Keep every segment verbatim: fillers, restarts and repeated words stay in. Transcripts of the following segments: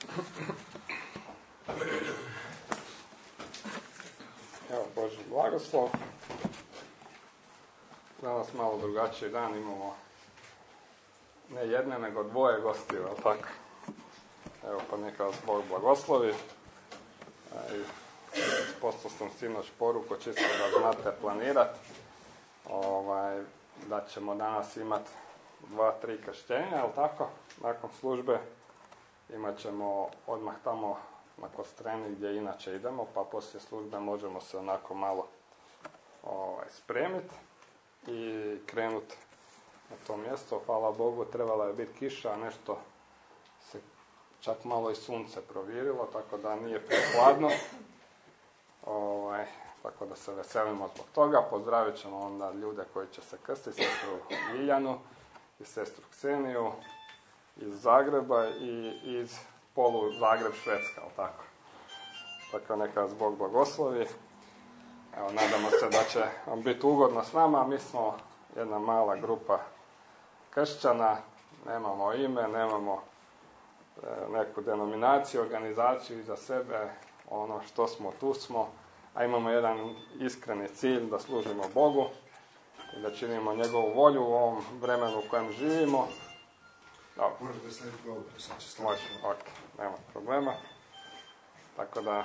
Evo, Božji blagoslov. Danas malo drugačiji dan, imamo ne jedne, nego dvoje gostiju, ali tako? Evo, pa neka vas Bog blagoslovi. Poslao sam sinoć poruku, čisto da znate planirati. Ovaj, da ćemo danas imati dva, tri krštenja, ali tako? Nakon službe imat ćemo odmah tamo na Kostreni gdje inače idemo, pa poslije službe možemo se onako malo ovaj, spremiti i krenuti na to mjesto. Hvala Bogu, trebala je biti kiša, a nešto se čak malo i sunce provirilo, tako da nije prehladno. Ovaj, tako da se veselimo zbog toga. Pozdravit ćemo onda ljude koji će se krstiti, sestru Ljiljanu i sestru Kseniju iz Zagreba i iz polu Zagreb, Švedska, ali tako. Tako neka vas Bog blagoslovi. Evo, nadamo se da će vam biti ugodno s nama. Mi smo jedna mala grupa kršćana, nemamo ime, nemamo e, neku denominaciju, organizaciju iza sebe, ono što smo, tu smo, a imamo jedan iskreni cilj da služimo Bogu i da činimo njegovu volju u ovom vremenu u kojem živimo. Dobro. Možete slediti govor, sam će staviti. Može, ok, nema problema. Tako da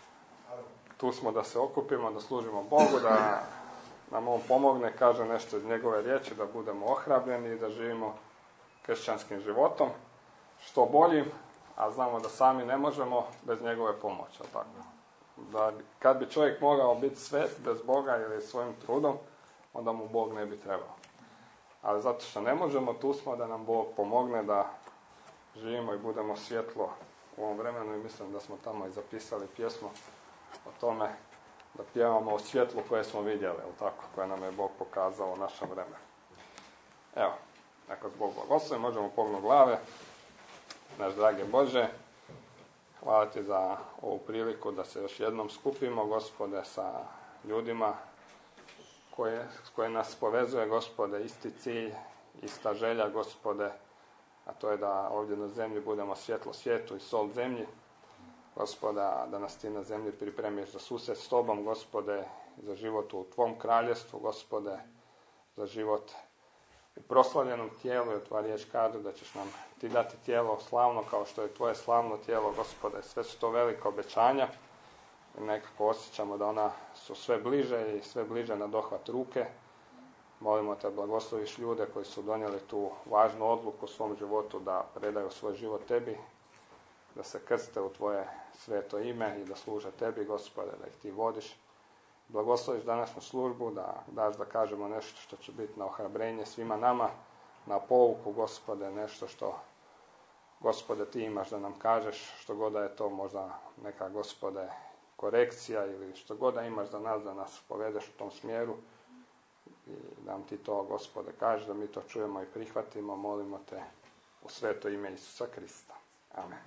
tu smo da se okupimo, da služimo Bogu, da nam on pomogne, kaže nešto iz njegove riječi, da budemo ohrabljeni i da živimo kršćanskim životom, što boljim, a znamo da sami ne možemo bez njegove pomoći. Tako. Da kad bi čovjek mogao biti svet bez Boga ili svojim trudom, onda mu Bog ne bi trebao. Ali zato što ne možemo, tu smo da nam Bog pomogne da živimo i budemo svjetlo u ovom vremenu i mislim da smo tamo i zapisali pjesmu o tome da pjevamo o svjetlu koje smo vidjeli, jel tako, koje nam je Bog pokazao u našem vremenu. Evo, neka Bog blagoslovi, možemo pognuti glave. Naš dragi Bože, hvala ti za ovu priliku da se još jednom skupimo, Gospode, sa ljudima koje, s koje nas povezuje, Gospode, isti cilj, ista želja, Gospode, a to je da ovdje na zemlji budemo svjetlo svijetu i sol zemlji. Gospoda, da nas ti na zemlji pripremiš za susret s tobom, Gospode, za život u tvom kraljestvu, Gospode, za život u proslavljenom tijelu, jer tvoja riječ kaže da ćeš nam ti dati tijelo slavno kao što je tvoje slavno tijelo, Gospode. Sve su to velika obećanja i nekako osjećamo da ona su sve bliže i sve bliže na dohvat ruke. Molimo te, blagosloviš ljude koji su donijeli tu važnu odluku u svom životu da predaju svoj život tebi, da se krste u tvoje sveto ime i da služe tebi, Gospode, da ih ti vodiš. Blagosloviš današnju službu, da daš da kažemo nešto što će biti na ohrabrenje svima nama, na pouku, Gospode, nešto što, Gospode, ti imaš da nam kažeš, što god da je to možda neka, Gospode, korekcija ili što god da imaš za nas, da nas povedeš u tom smjeru i da nam ti to, Gospode, kažeš, da mi to čujemo i prihvatimo, molimo te u sveto ime Isusa Krista. Amen.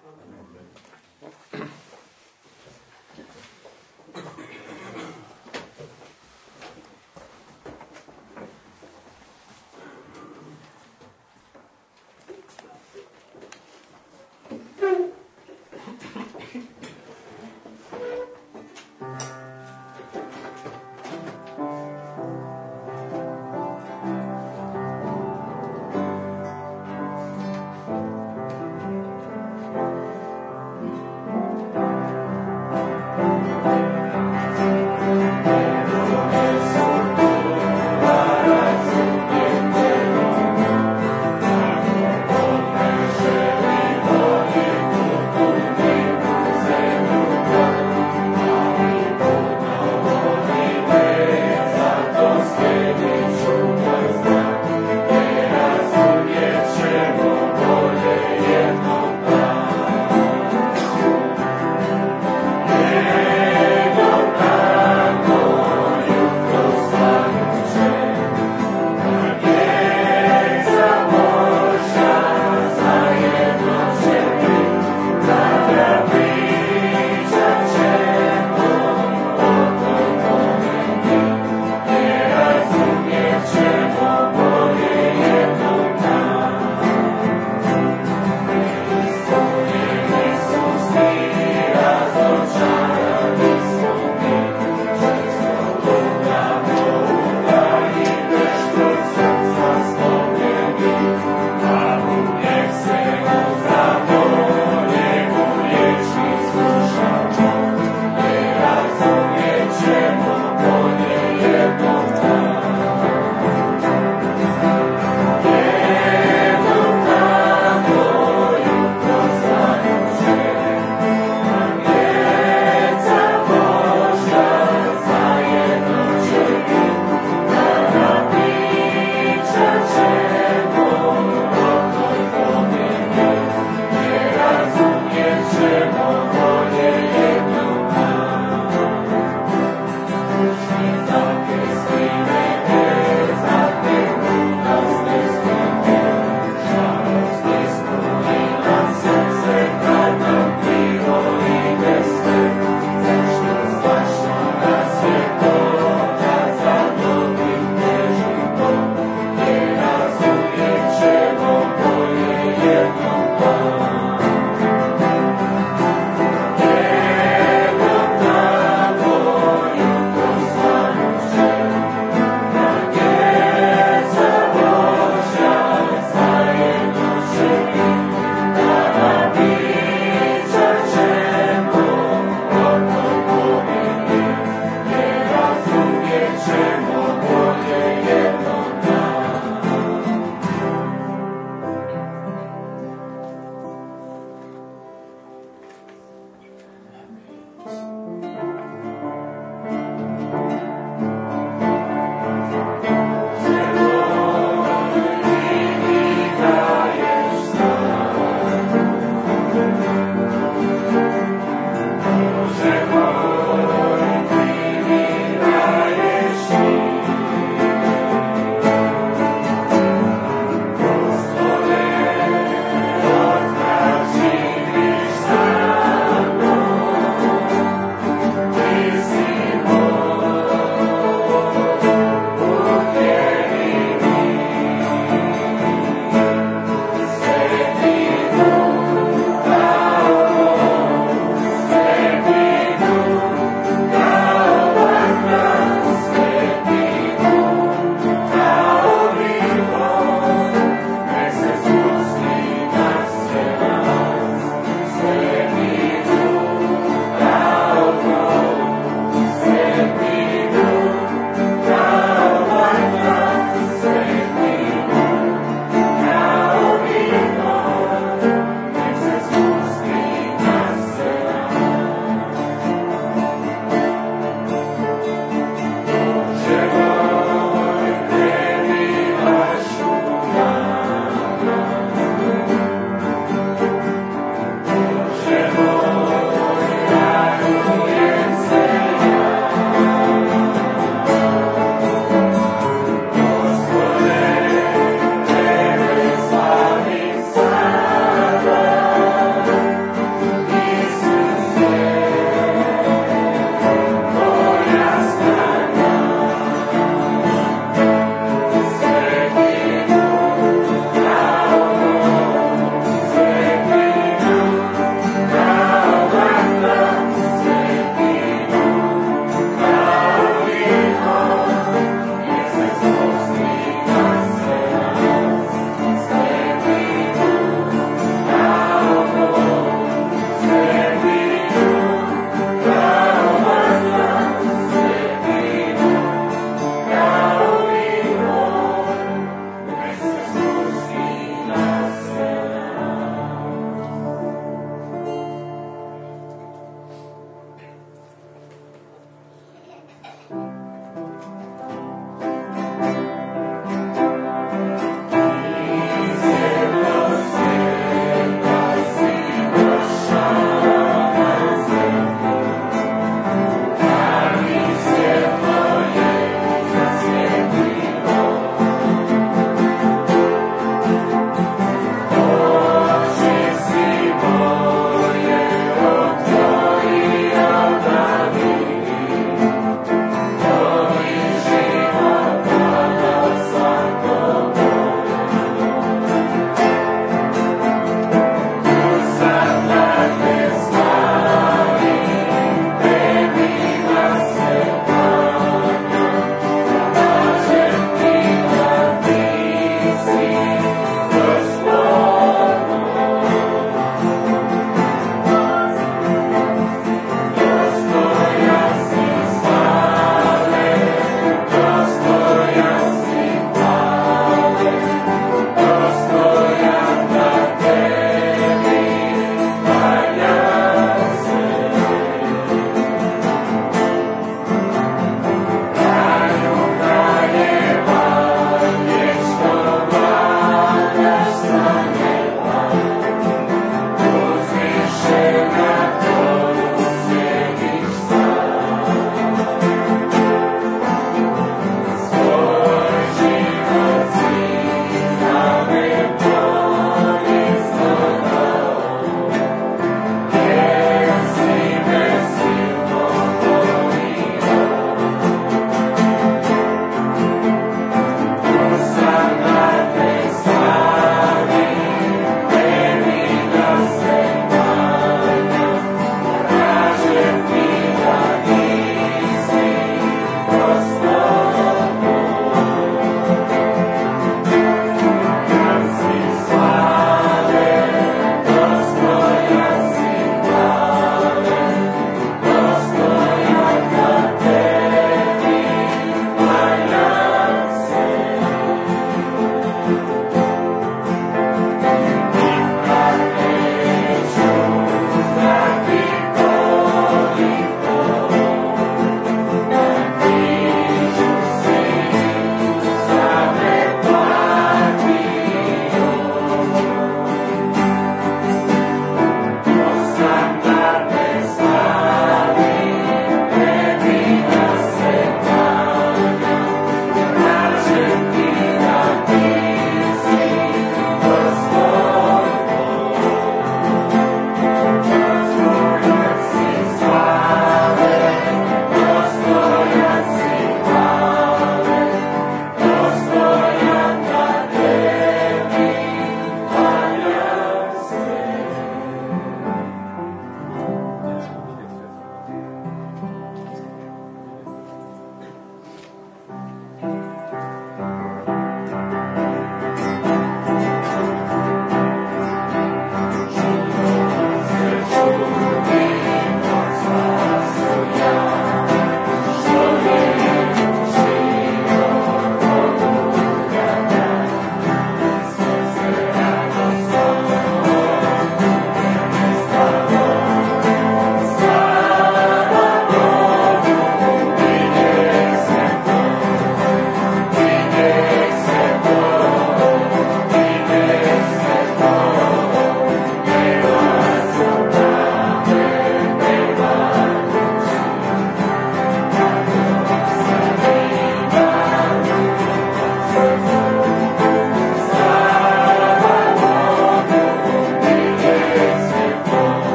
Amen. Thank you.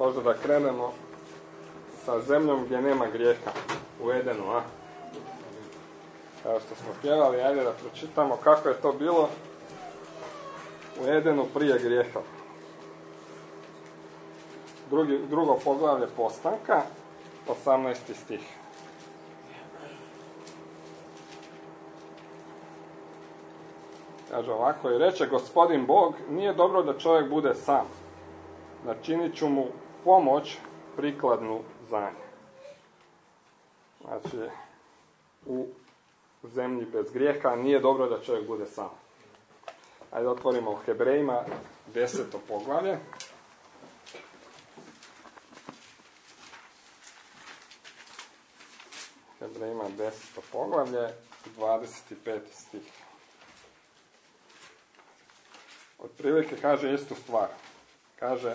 možda da krenemo sa zemljom gdje nema grijeha, u Edenu, a? Kao što smo pjevali, ajde da pročitamo kako je to bilo u Edenu prije grijeha. Drugi, drugo poglavlje Postanka, osamnaesti stih. Kaže ovako, i reče Gospodin Bog, nije dobro da čovjek bude sam. Načinit ću mu pomoć prikladnu za nje. Znači, u zemlji bez grijeha nije dobro da čovjek bude sam. Ajde otvorimo u Hebrejima deseto poglavlje. Hebrejima deseto poglavlje, dvadeset peti stih. Otprilike kaže istu stvar. Kaže,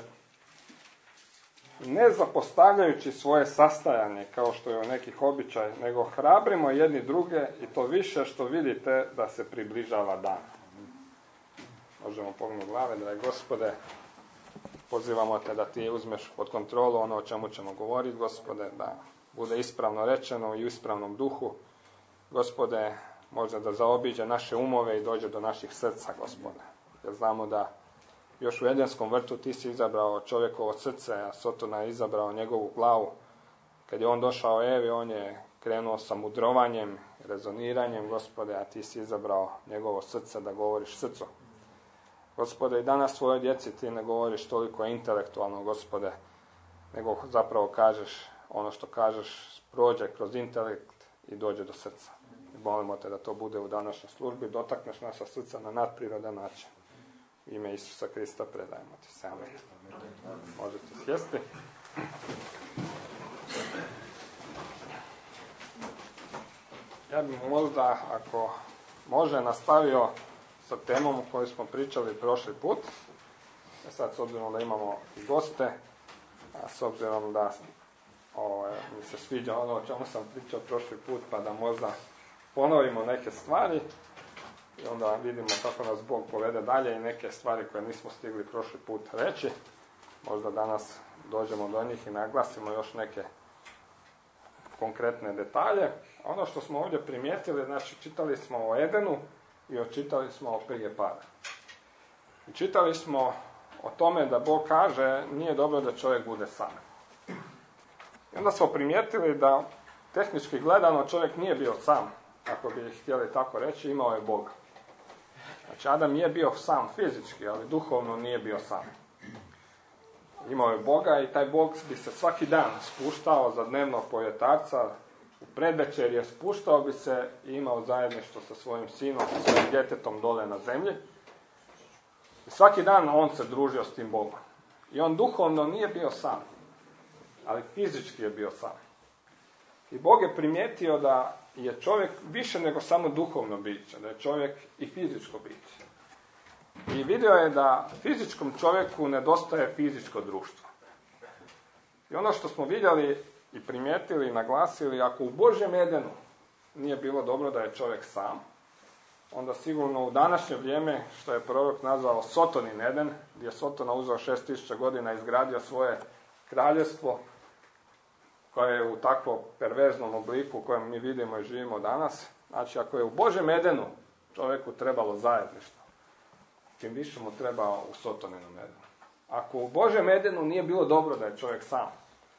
ne zapostavljajući svoje sastajanje, kao što je u nekih običaj, nego hrabrimo jedni druge i to više što vidite da se približava dan. Možemo pognuti glave, da je Gospode, pozivamo te da ti uzmeš pod kontrolu ono o čemu ćemo govoriti, Gospode, da bude ispravno rečeno i u ispravnom duhu. Gospode, možda da zaobiđe naše umove i dođe do naših srca, Gospode. Jer znamo da još u Edenskom vrtu ti si izabrao čovjekovo srce, a Sotona je izabrao njegovu glavu. Kad je on došao Evi, on je krenuo sa mudrovanjem, rezoniranjem, Gospode, a ti si izabrao njegovo srce da govoriš srcu. Gospode, i danas svojoj djeci ti ne govoriš toliko intelektualno, Gospode, nego zapravo kažeš ono što kažeš, prođe kroz intelekt i dođe do srca. I molimo te da to bude u današnjoj službi, dotakneš naša srca na nadprirodan način. U ime Isusa Krista predajemo ti se. Amen. Možete sjesti. Ja bih možda, ako može, nastavio sa temom o kojoj smo pričali prošli put. E sad, s obzirom da imamo i goste, a s obzirom da o, mi se sviđa ono o čemu sam pričao prošli put, pa da možda ponovimo neke stvari i onda vidimo kako nas Bog povede dalje i neke stvari koje nismo stigli prošli put reći. Možda danas dođemo do njih i naglasimo još neke konkretne detalje. Ono što smo ovdje primijetili, znači čitali smo o Edenu i očitali smo o prije pada. I čitali smo o tome da Bog kaže nije dobro da čovjek bude sam. I onda smo primijetili da tehnički gledano čovjek nije bio sam, ako bi htjeli tako reći, imao je Boga. Znači Adam je bio sam fizički, ali duhovno nije bio sam. Imao je Boga i taj Bog bi se svaki dan spuštao za dnevnog povjetarca, u predvečerje spuštao bi se i imao zajedništvo sa svojim sinom, sa svojim djetetom dole na zemlji. I svaki dan on se družio s tim Bogom. I on duhovno nije bio sam, ali fizički je bio sam. I Bog je primijetio da je čovjek više nego samo duhovno biće, da je čovjek i fizičko biće. I vidio je da fizičkom čovjeku nedostaje fizičko društvo. I ono što smo vidjeli i primijetili i naglasili, ako u Božjem Edenu nije bilo dobro da je čovjek sam, onda sigurno u današnje vrijeme, što je prorok nazvao Sotonin Eden, gdje je Sotona uzeo šest tisuća godina i izgradio svoje kraljevstvo, koje je u takvom perverznom obliku u kojem mi vidimo i živimo danas. Znači, ako je u Božjem Edenu čovjeku trebalo zajedništvo, tim više mu treba u Sotoninom Edenu. Ako u Božjem Edenu nije bilo dobro da je čovjek sam,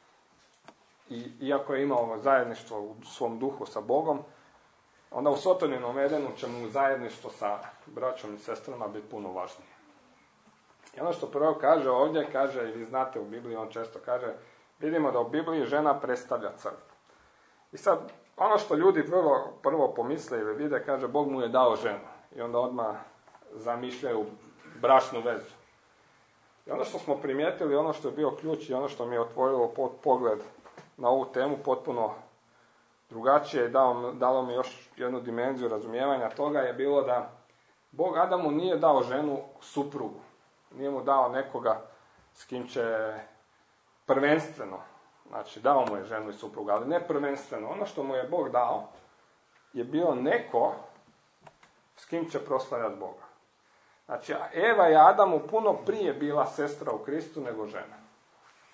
i iako je imao zajedništvo u svom duhu sa Bogom, onda u Sotoninom Edenu će mu zajedništvo sa braćom i sestrama biti puno važnije. I ono što prvo kaže ovdje, kaže, i vi znate u Bibliji, on često kaže, vidimo da u Bibliji žena predstavlja crkvu. I sad, ono što ljudi prvo, prvo pomisle ili vide, kaže, Bog mu je dao ženu. I onda odmah zamišljaju bračnu vezu. I ono što smo primijetili, ono što je bio ključ i ono što mi je otvorilo pogled na ovu temu potpuno drugačije i dalo, dalo mi još jednu dimenziju razumijevanja toga, je bilo da Bog Adamu nije dao ženu suprugu. Nije mu dao nekoga s kim će prvenstveno, znači dao mu je ženu i suprugu, ali ne prvenstveno. Ono što mu je Bog dao je bio neko s kim će proslavljati Boga. Znači, Eva je Adamu puno prije bila sestra u Kristu nego žena.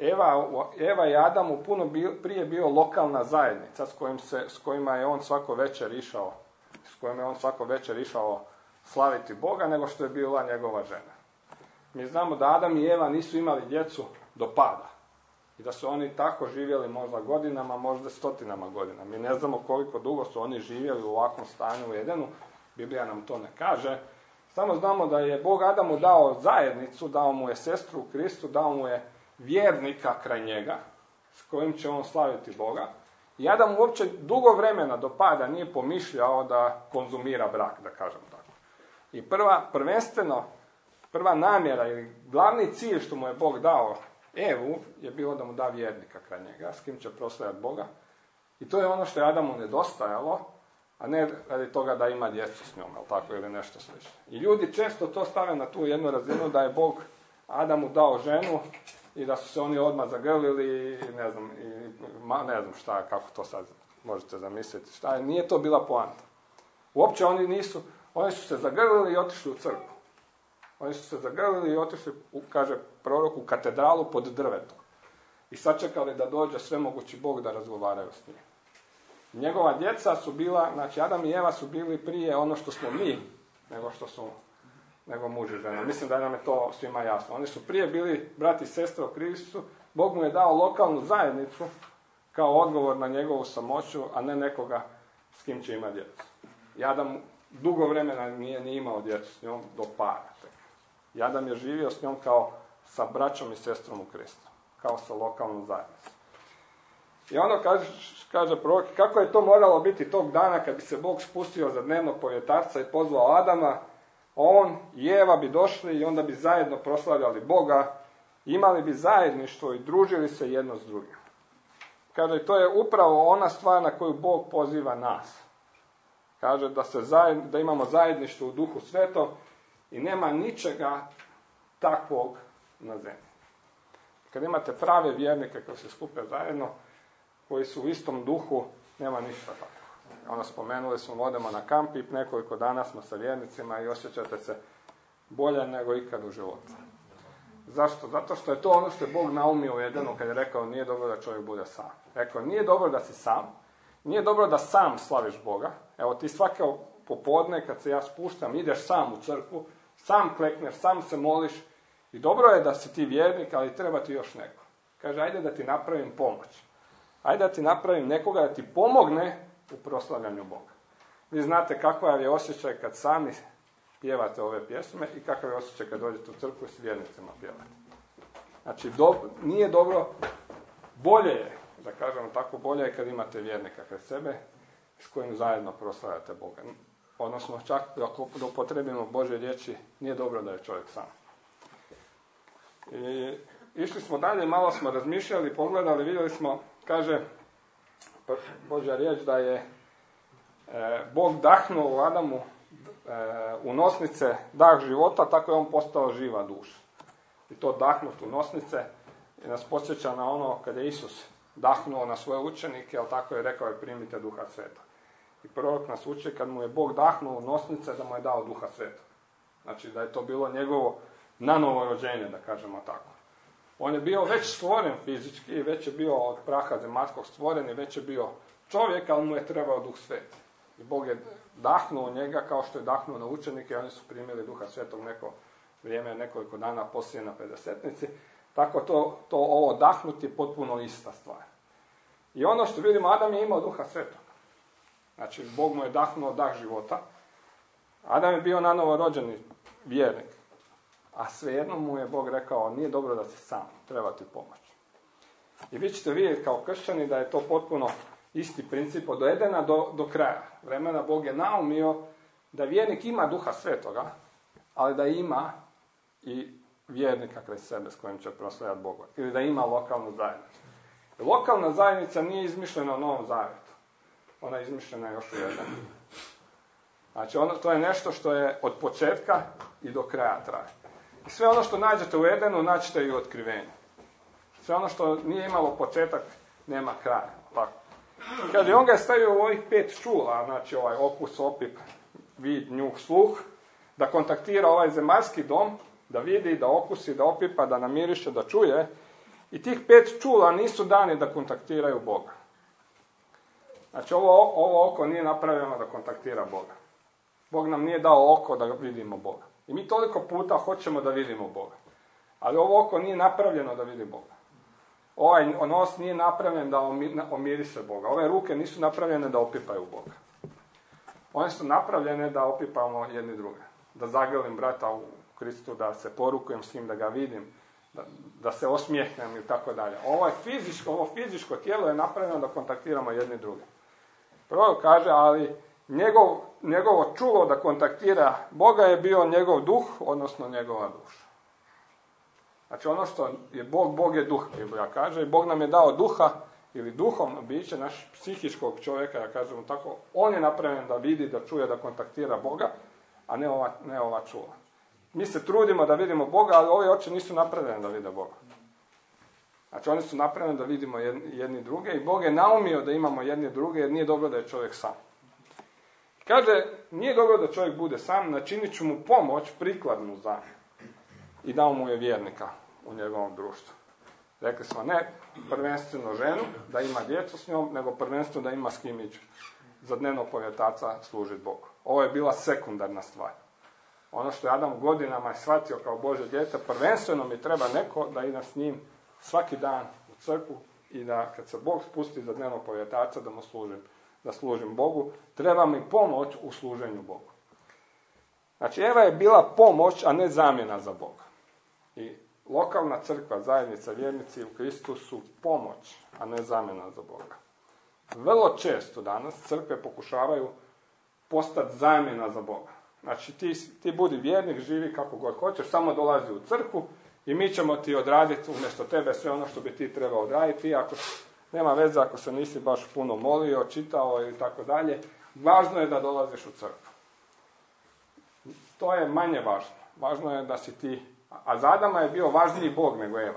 Eva, Eva i Adam u puno bio, prije bio lokalna zajednica s, kojim se, s kojima je on svako večer išao, s kojim je on svako večer išao slaviti Boga, nego što je bila njegova žena. Mi znamo da Adam i Eva nisu imali djecu do pada. I da su oni tako živjeli možda godinama, možda stotinama godina. Mi ne znamo koliko dugo su oni živjeli u ovakvom stanju u Edenu. Biblija nam to ne kaže. Samo znamo da je Bog Adamu dao zajednicu, dao mu je sestru u Kristu, dao mu je vjernika kraj njega, s kojim će on slaviti Boga. I Adam uopće dugo vremena do pada nije pomišljao da konzumira brak, da kažem tako. I prva, prvenstveno, prva namjera ili glavni cilj što mu je Bog dao Evu je bilo da mu da vjernika kraj njega, s kim će proslavljati Boga. I to je ono što je Adamu nedostajalo, a ne radi toga da ima djecu s njom, jel tako, ili nešto slično. I ljudi često to stave na tu jednu razinu da je Bog Adamu dao ženu i da su se oni odmah zagrlili i ne znam, i, ma, ne znam šta, kako to sad možete zamisliti, šta je, nije to bila poanta. Uopće oni nisu, oni su se zagrlili i otišli u crkvu. Oni su se zagrlili i otišli, kaže prorok, u katedralu pod drvetom. I sačekali da dođe svemogući Bog da razgovaraju s njim. Njegova djeca su bila, znači Adam i Eva su bili prije ono što smo mi, nego što su nego muž i žena. Mislim da nam je to svima jasno. Oni su prije bili brat i sestra u Kristu, Bog mu je dao lokalnu zajednicu kao odgovor na njegovu samoću, a ne nekoga s kim će imati djecu. I Adam dugo vremena nije ni imao djecu s njom do para. I Adam je živio s njom kao sa braćom i sestrom u Kristu, kao sa lokalnom zajednicom. I ono kaže, kaže prorok, kako je to moralo biti tog dana kad bi se Bog spustio za dnevnog povjetarca i pozvao Adama, on i Eva bi došli i onda bi zajedno proslavljali Boga, imali bi zajedništvo i družili se jedno s drugim. Kaže, to je upravo ona stvar na koju Bog poziva nas. Kaže da, se zajed, da imamo zajedništvo u Duhu Svetom i nema ničega takvog na zemlji. Kad imate prave vjernike koji se skupe zajedno, koji su u istom duhu, nema ništa tako. Ono, spomenuli smo, odemo na kamp i nekoliko dana smo sa vjernicima i osjećate se bolje nego ikad u životu. Zašto? Zato što je to ono što je Bog naumio u Edenu kad je rekao nije dobro da čovjek bude sam. Rekao, nije dobro da si sam, nije dobro da sam slaviš Boga. Evo ti svake popodne kad se ja spuštam, ideš sam u crkvu, sam klekneš, sam se moliš i dobro je da si ti vjernik, ali treba ti još neko. Kaže, ajde da ti napravim pomoć. Ajde da ti napravim nekoga da ti pomogne u proslavljanju Boga. Vi znate kakav je osjećaj kad sami pjevate ove pjesme i kakav je osjećaj kad dođete u crkvu i s vjernicima pjevate. Znači, do, nije dobro, bolje je, da kažemo tako, bolje je kad imate vjernika kod sebe s kojim zajedno proslavljate Boga. Odnosno, čak ako upotrebimo Božje riječi, nije dobro da je čovjek sam. I išli smo dalje, malo smo razmišljali, pogledali, vidjeli smo, kaže Božja riječ da je e, Bog dahnuo u Adamu e, u nosnice dah života, tako je on postao živa duša. I to dahnut u nosnice i nas podsjeća na ono kad je Isus dahnuo na svoje učenike, ali tako je rekao je primite Duha Sveta. I prorok nas uči kad mu je Bog dahnuo u nosnice da mu je dao Duha Sveta. Znači da je to bilo njegovo nanovo rođenje, da kažemo tako. On je bio već stvoren fizički, već je bio od praha zemaljskog stvoren i već je bio čovjek, ali mu je trebao Duh Sveti. I Bog je dahnuo u njega kao što je dahnuo na učenike i oni su primili Duha Svetog neko vrijeme, nekoliko dana poslije na pedesetnici. Tako to, to ovo dahnuti je potpuno ista stvar. I ono što vidimo, Adam je imao Duha Svetog. Znači, Bog mu je dahnuo dah života. Adam je bio nanovo rođeni vjernik. A svejedno mu je Bog rekao, nije dobro da si sam, treba ti pomoć. I vi ćete vidjeti kao kršćani da je to potpuno isti princip od Edena do, do kraja vremena. Bog je naumio da vjernik ima Duha Svetoga, ali da ima i vjernika kraj sebe s kojim će proslavljati Boga. Ili da ima lokalnu zajednicu. Lokalna zajednica nije izmišljena u Novom Zavjetu. Ona je izmišljena još u Edenu. Znači, ono, to je nešto što je od početka i do kraja traje. I sve ono što nađete u Edenu, naćete i u Otkrivenju. Sve ono što nije imalo početak, nema kraja. Tako. Kaže, on ga je stavio u ovih pet čula, znači ovaj okus, opip, vid, njuh, sluh, da kontaktira ovaj zemaljski dom, da vidi, da okusi, da opipa, da namiriše, da čuje. I tih pet čula nisu dani da kontaktiraju Boga. Znači, ovo, ovo oko nije napravljeno da kontaktira Boga. Bog nam nije dao oko da vidimo Boga. I mi toliko puta hoćemo da vidimo Boga. Ali ovo oko nije napravljeno da vidi Boga. Ovaj nos nije napravljen da omiriše Boga. Ove ruke nisu napravljene da opipaju Boga. One su napravljene da opipamo jedni druge. Da zagrlim brata u Kristu, da se porukujem s njim, da ga vidim, da, da se osmijehnem i tako dalje. Ovo je fizičko, ovo fizičko tijelo je napravljeno da kontaktiramo jedni druge. Prvo kaže, ali njegov, njegovo čulo da kontaktira Boga je bio njegov duh, odnosno njegova duša. Znači ono što je Bog, Bog je duh, Biblija kaže, i Bog nam je dao duha, ili duhovno biće, naš psihičkog čovjeka, ja kažemo tako, on je napravljen da vidi, da čuje, da kontaktira Boga, a ne ova, ne ova čula. Mi se trudimo da vidimo Boga, ali ove oči nisu napravljene da vide Boga. Znači oni su napravljeni da vidimo jedni druge i Bog je naumio da imamo jedni druge, jer nije dobro da je čovjek sam. Kaže, nije dobro da čovjek bude sam, načinit ću mu pomoć prikladnu za i dao mu je vjernika u njegovom društvu. Rekli smo, ne prvenstveno ženu, da ima djecu s njom, nego prvenstveno da ima s kim ići za dnevnog povjetaca služiti Bogu. Ovo je bila sekundarna stvar. Ono što je Adam godinama shvatio kao Božje dijete, prvenstveno mi treba neko da ide s njim svaki dan u crkvu i da kad se Bog spusti za dnevnog povjetaca da mu služim, da služim Bogu, treba mi pomoć u služenju Bogu. Znači, Eva je bila pomoć, a ne zamjena za Boga. I lokalna crkva, zajednica, vjernici u Kristu su pomoć, a ne zamjena za Boga. Vrlo često danas crkve pokušavaju postati zamjena za Boga. Znači, ti, ti budi vjernik, živi kako god hoćeš, samo dolazi u crkvu i mi ćemo ti odraditi umjesto tebe sve ono što bi ti trebao odraditi. I ako nema veze, ako se nisi baš puno molio, čitao i tako dalje, važno je da dolaziš u crkvu. To je manje važno. Važno je da si ti, a za Adama je bio važniji Bog nego Eva.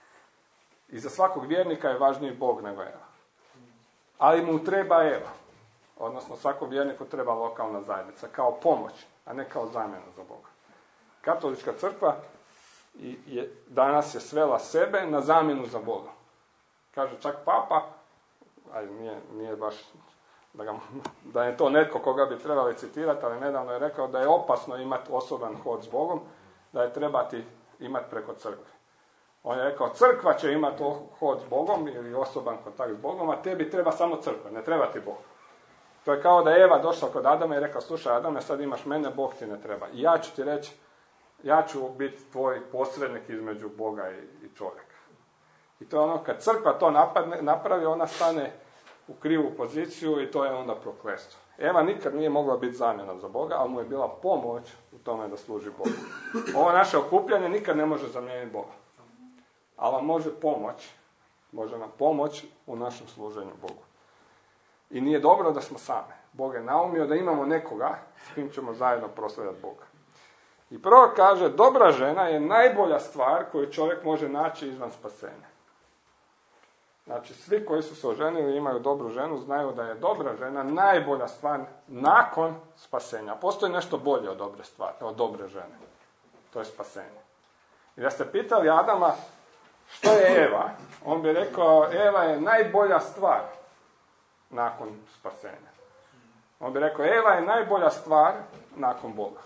I za svakog vjernika je važniji Bog nego Eva. Ali mu treba Eva. Odnosno svakom vjerniku treba lokalna zajednica, kao pomoć, a ne kao zamjena za Boga. Katolička crkva je, danas je svela sebe na zamjenu za Boga. Kaže čak Papa, aj nije, nije baš da, ga, da je to netko koga bi trebali citirati, ali nedavno je rekao da je opasno imati osoban hod s Bogom, da je trebati imati preko crkve. On je rekao, crkva će imati hod s Bogom ili osoban kontakt s Bogom, a tebi treba samo crkva, ne treba ti Bog. To je kao da je Eva došla kod Adama i rekla, slušaj Adame, sad imaš mene, Bog ti ne treba. I ja ću ti reći, ja ću biti tvoj posrednik između Boga i, i čovjeka. I to je ono, kad crkva to napadne, napravi, ona stane u krivu poziciju i to je onda prokletstvo. Eva nikad nije mogla biti zamjena za Boga, ali mu je bila pomoć u tome da služi Bogu. Ovo naše okupljanje nikad ne može zamijeniti Boga. Ali vam može pomoć, može nam pomoć u našem služenju Bogu. I nije dobro da smo sami. Bog je naumio da imamo nekoga s kim ćemo zajedno proslavljati Boga. I prvo kaže, dobra žena je najbolja stvar koju čovjek može naći izvan spasenja. Znači, svi koji su se oženili i imaju dobru ženu, znaju da je dobra žena najbolja stvar nakon spasenja. Postoji nešto bolje od dobre stvari, od dobre žene. To je spasenje. I da ste pitali Adama što je Eva, on bi rekao, Eva je najbolja stvar nakon spasenja. On bi rekao, Eva je najbolja stvar nakon Boga.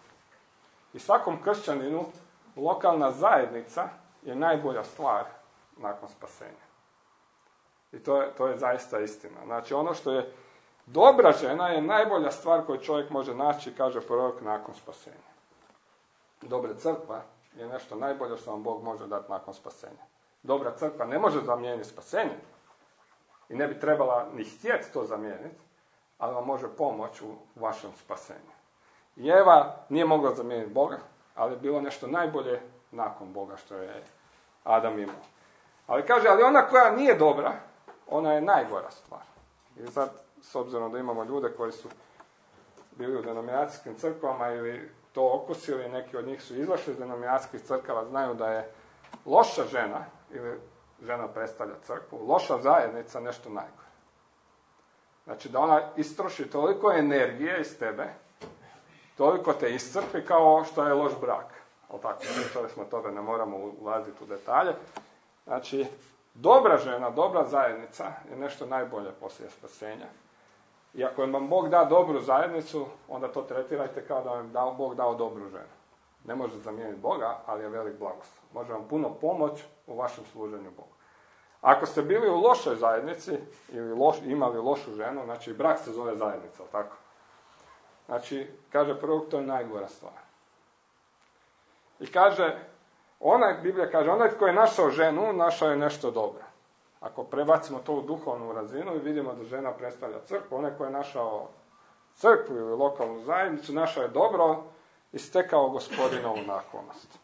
I svakom kršćaninu lokalna zajednica je najbolja stvar nakon spasenja. I to je, to je zaista istina. Znači, ono što je dobra žena je najbolja stvar koju čovjek može naći, kaže prorok, nakon spasenja. Dobra crkva je nešto najbolje što vam Bog može dati nakon spasenja. Dobra crkva ne može zamijeniti spasenje i ne bi trebala ni htjeti to zamijeniti, ali vam može pomoći u vašem spasenju. I Eva nije mogla zamijeniti Boga, ali je bilo nešto najbolje nakon Boga što je Adam imao. Ali kaže, ali ona koja nije dobra, ona je najgora stvar. I sad, s obzirom da imamo ljude koji su bili u denominacijskim crkvama ili to okusili, neki od njih su izašli iz denominacijskih crkava, znaju da je loša žena, ili žena predstavlja crkvu, loša zajednica nešto najgore. Znači da ona istroši toliko energije iz tebe, toliko te iscrpi kao što je loš brak. Ali tako, pričali smo to da ne moramo ulaziti u detalje. Znači, dobra žena, dobra zajednica je nešto najbolje poslije spasenja. I ako vam Bog da dobru zajednicu, onda to tretirajte kao da vam da, Bog dao dobru ženu. Ne može zamijeniti Boga, ali je velik blagoslov. Može vam puno pomoć u vašem služenju Bogu. Ako ste bili u lošoj zajednici ili loš, imali lošu ženu, znači brak se zove zajednica, tako? Znači, kaže prvo, to je najgora stvar. I kaže, onaj, Biblija kaže, onaj tko je našao ženu, našao je nešto dobro. Ako prebacimo to u duhovnu razinu i vidimo da žena predstavlja crkvu, onaj tko je našao crkvu ili lokalnu zajednicu, našao je dobro i stekao Gospodinovu naklonost.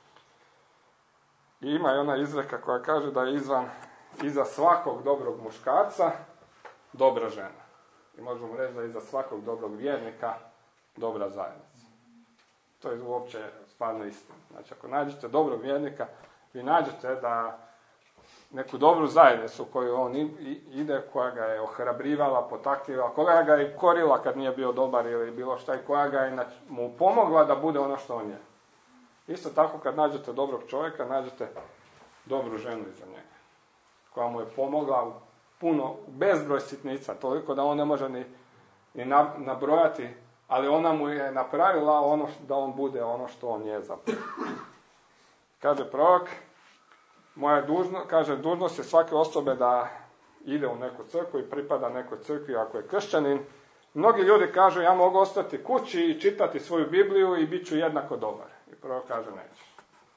I ima i ona izreka koja kaže da je izvan, iza svakog dobrog muškarca dobra žena. I možemo reći da je iza svakog dobrog vjernika dobra zajednica. To je uopće stvarno istina. Znači, ako nađete dobrog vjernika, vi nađete da neku dobru zajednicu koju on ide, koja ga je ohrabrivala, potaklivala, koja ga je korila kad nije bio dobar ili bilo šta i koja ga je mu pomogla da bude ono što on je. Isto tako kad nađete dobrog čovjeka, nađete dobru ženu iza njega, koja mu je pomogla u puno, bezbroj sitnica, toliko da on ne može ni, ni nabrojati, ali ona mu je napravila ono da on bude ono što on je zapravo. Kaže prorok, moja dužnost, kaže, dužnost je svake osobe da ide u neku crkvu i pripada nekoj crkvi ako je kršćanin. Mnogi ljudi kažu, ja mogu ostati kući i čitati svoju Bibliju i bit ću jednako dobar. I prorok kaže, nećeš.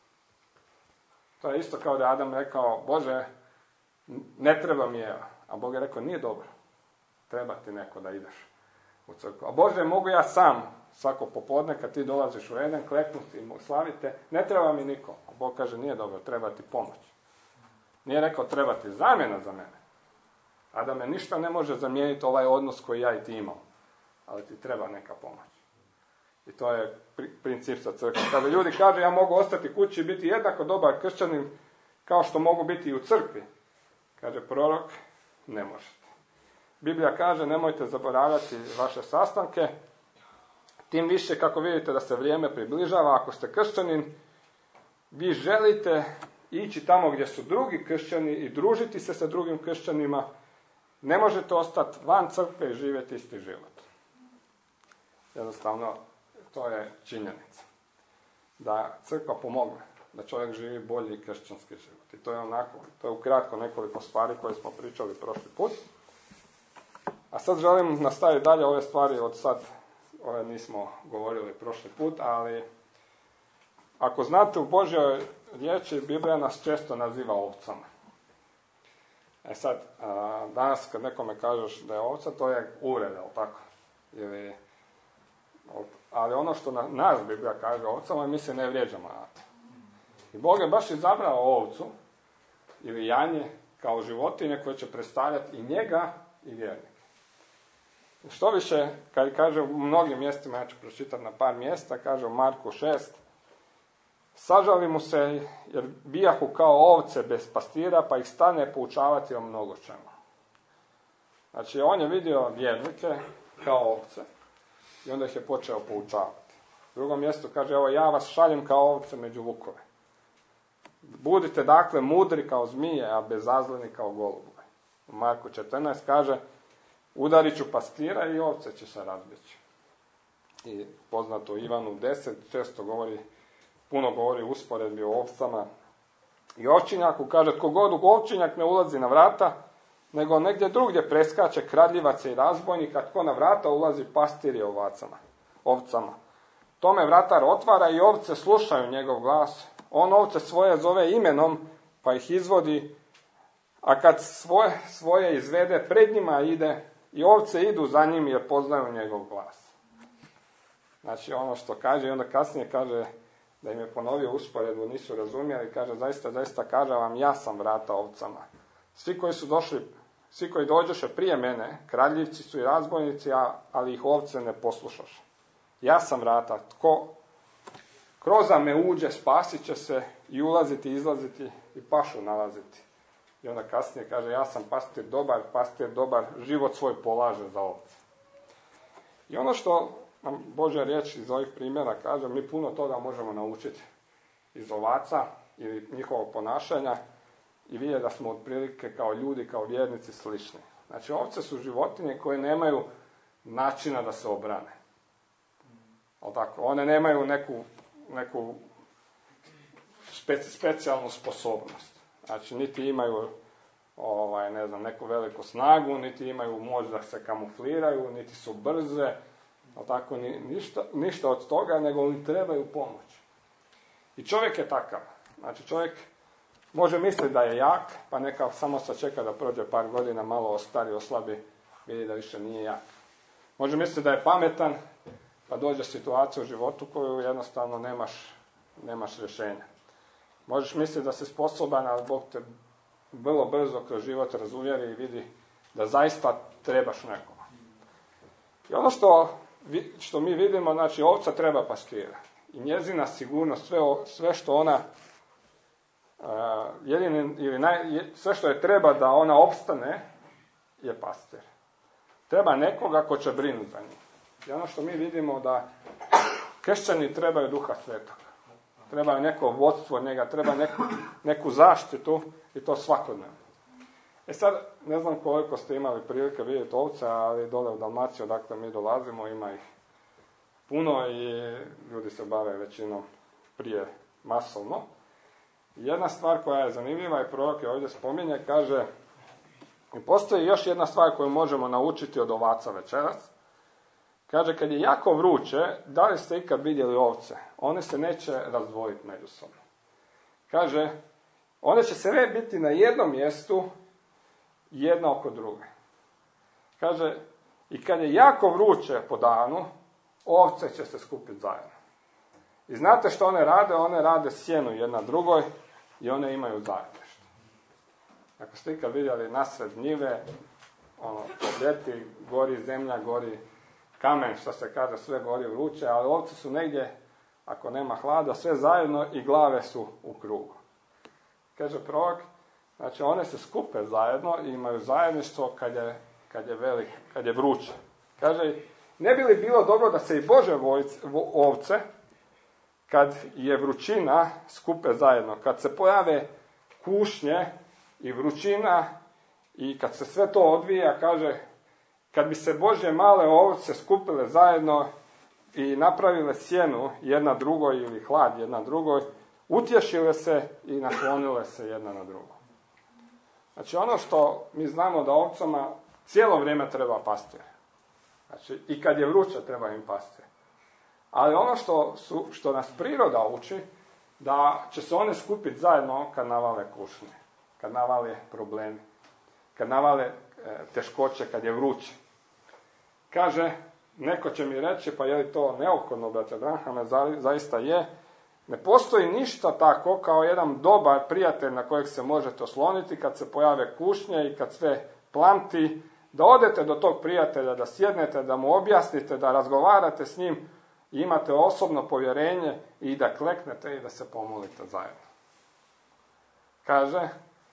To je isto kao da Adam rekao, Bože, ne treba mi Eva. A Bog je rekao, nije dobro. Treba ti neko da ideš u crkvu. A Bože, mogu ja sam svako popodne kad ti dolaziš u Eden, kleknuti i slavite, ne treba mi niko. A Bog kaže, nije dobro, treba ti pomoć. Nije rekao, treba ti zamjena za mene. A da me ništa ne može zamijeniti ovaj odnos koji ja i ti imam. Ali ti treba neka pomoć. I to je princip sa crkvom. Kada ljudi kažu, ja mogu ostati kući i biti jednako dobar kršćanin kao što mogu biti i u crkvi. Kaže prorok, ne možete. Biblija kaže, nemojte zaboravljati vaše sastanke, tim više kako vidite da se vrijeme približava. Ako ste kršćanin, vi želite ići tamo gdje su drugi kršćani i družiti se sa drugim kršćanima, ne možete ostati van crkve i živjeti isti život. Jednostavno, to je činjenica. Da crkva pomogne, da čovjek živi bolji kršćanski život. I to je onako, to je ukratko nekoliko stvari koje smo pričali prošli put. A sad želim nastaviti dalje ove stvari od sad, ove nismo govorili prošli put, ali ako znate u Božjoj riječi, Biblija nas često naziva ovcama. E sad, a, danas kad nekome kažeš da je ovca, to je uvreda, ali tako? Ili, ali ono što na, nas Biblija kaže ovcama, mi se ne vrijeđamo na to. I Bog je baš izabrao ovcu, ili janje, kao životinje koje će predstavljati i njega i vjernike. Što više, kad kaže u mnogim mjestima, ja ću pročitati na par mjesta, kaže u Marku šest, sažali mu se jer bijahu kao ovce bez pastira, pa ih stane poučavati o mnogo čemu. Znači, on je vidio vjernike kao ovce i onda ih je počeo poučavati. U drugom mjestu kaže, evo ja vas šaljem kao ovce među vukove. Budite dakle mudri kao zmije, a bezazleni kao golubove. U Marku četrnaest kaže, udarit ću pastira i ovce će se razbjeći. I poznato u Ivanu deset često govori, puno govori u usporedbi o ovcama i ovčinjaku. Kaže, tko god u ovčinjak ne ulazi na vrata, nego negdje drugdje preskače kradljivaca i razbojnika, tko na vrata ulazi pastir je ovacama, ovcama. Tome vratar otvara i ovce slušaju njegov glas. On ovce svoje zove imenom, pa ih izvodi, a kad svoje, svoje izvede, pred njima ide i ovce idu za njim jer poznaju njegov glas. Znači ono što kaže i onda kasnije kaže da im je ponovio usporedbu, nisu razumjeli, kaže zaista, zaista kaže vam, ja sam vrata ovcama. Svi koji su došli, svi koji dođoše prije mene, kradljivci su i razbojnici, ali ih ovce ne poslušaše. Ja sam vrata, tko kroza me uđe, spasit će se i ulaziti, izlaziti i pašu nalaziti. I onda kasnije kaže, ja sam pastir dobar, pastir dobar, život svoj polaže za ovce. I ono što nam Božja riječ iz ovih primjera kaže, mi puno toga možemo naučiti iz ovaca ili njihovog ponašanja, i vide da smo otprilike kao ljudi, kao vjernici slični. Znači, ovce su životinje koje nemaju načina da se obrane. Ali tako, one nemaju neku, neku speci, specijalnu sposobnost. Znači, niti imaju ovaj, ne znam, neku veliku snagu, niti imaju moć da se kamufliraju, niti su brze, ali tako, ni, ništa, ništa od toga, nego im trebaju pomoć. I čovjek je takav. Znači, čovjek može misliti da je jak, pa neka samo sačeka da prođe par godina, malo ostari, oslabi, vidi da više nije jak. Može misliti da je pametan, pa dođe situacija u životu koju jednostavno nemaš, nemaš rješenja. Možeš misliti da si sposoban, ali Bog te vrlo brzo kroz život razuvjeri i vidi da zaista trebaš nekoga. I ono što, što mi vidimo, znači ovca treba pastira. I njezina sigurnost, sve, sve što ona, uh, jedini, ili naj, sve što je treba da ona opstane, je pastir. Treba nekoga ko će brinuti za njih. I ono što mi vidimo da kršćani trebaju Duha Svetoga. Treba neko vodstvo njega, treba neku, neku zaštitu i to svakodnevno. E sad, ne znam koliko ste imali prilike vidjeti ovce, ali dole u Dalmaciji, odakle mi dolazimo, ima ih puno i ljudi se bave većinom prije masovno. Jedna stvar koja je zanimljiva i prorok je ovdje spominje, kaže, i postoji još jedna stvar koju možemo naučiti od ovaca večeras. Kaže, kad je jako vruće, da li ste ikad vidjeli ovce? One se neće razdvojiti međusobno. Kaže, one će sve biti na jednom mjestu, jedna oko druge. Kaže, i kad je jako vruće po danu, ovce će se skupiti zajedno. I znate što one rade? One rade sjenu jedna drugoj i one imaju zajedništvo. Ako ste ikad vidjeli nasred njive, ono, po ljeti gori zemlja, gori kamen, što se kaže, sve gori vruće, ali ovce su negdje, ako nema hlada, sve zajedno i glave su u krugu. Kaže prorok, znači one se skupe zajedno i imaju zajedništvo kad je, kad je velik, kad je vruće. Kaže, ne bi li bilo dobro da se i Bože ovce, kad je vrućina, skupe zajedno, kad se pojave kušnje i vrućina i kad se sve to odvija, kaže, kad bi se Božje male ovce skupile zajedno i napravile sjenu jedna drugoj ili hlad jedna drugoj, utješile se i naklonile se jedna na drugu. Znači ono što mi znamo da ovcama cijelo vrijeme treba pastir. Znači i kad je vruće treba im pastir. Ali ono što, su, što nas priroda uči, da će se one skupiti zajedno kad navale kušnje, kad navale problemi, kad navale e, teškoće, kad je vruće. Kaže, neko će mi reći, pa je li to neophodno, brate Branhame, zaista je. Ne postoji ništa tako kao jedan dobar prijatelj na kojeg se možete osloniti kad se pojave kušnje i kad sve plamti, da odete do tog prijatelja, da sjednete, da mu objasnite, da razgovarate s njim i imate osobno povjerenje i da kleknete i da se pomolite zajedno. Kaže,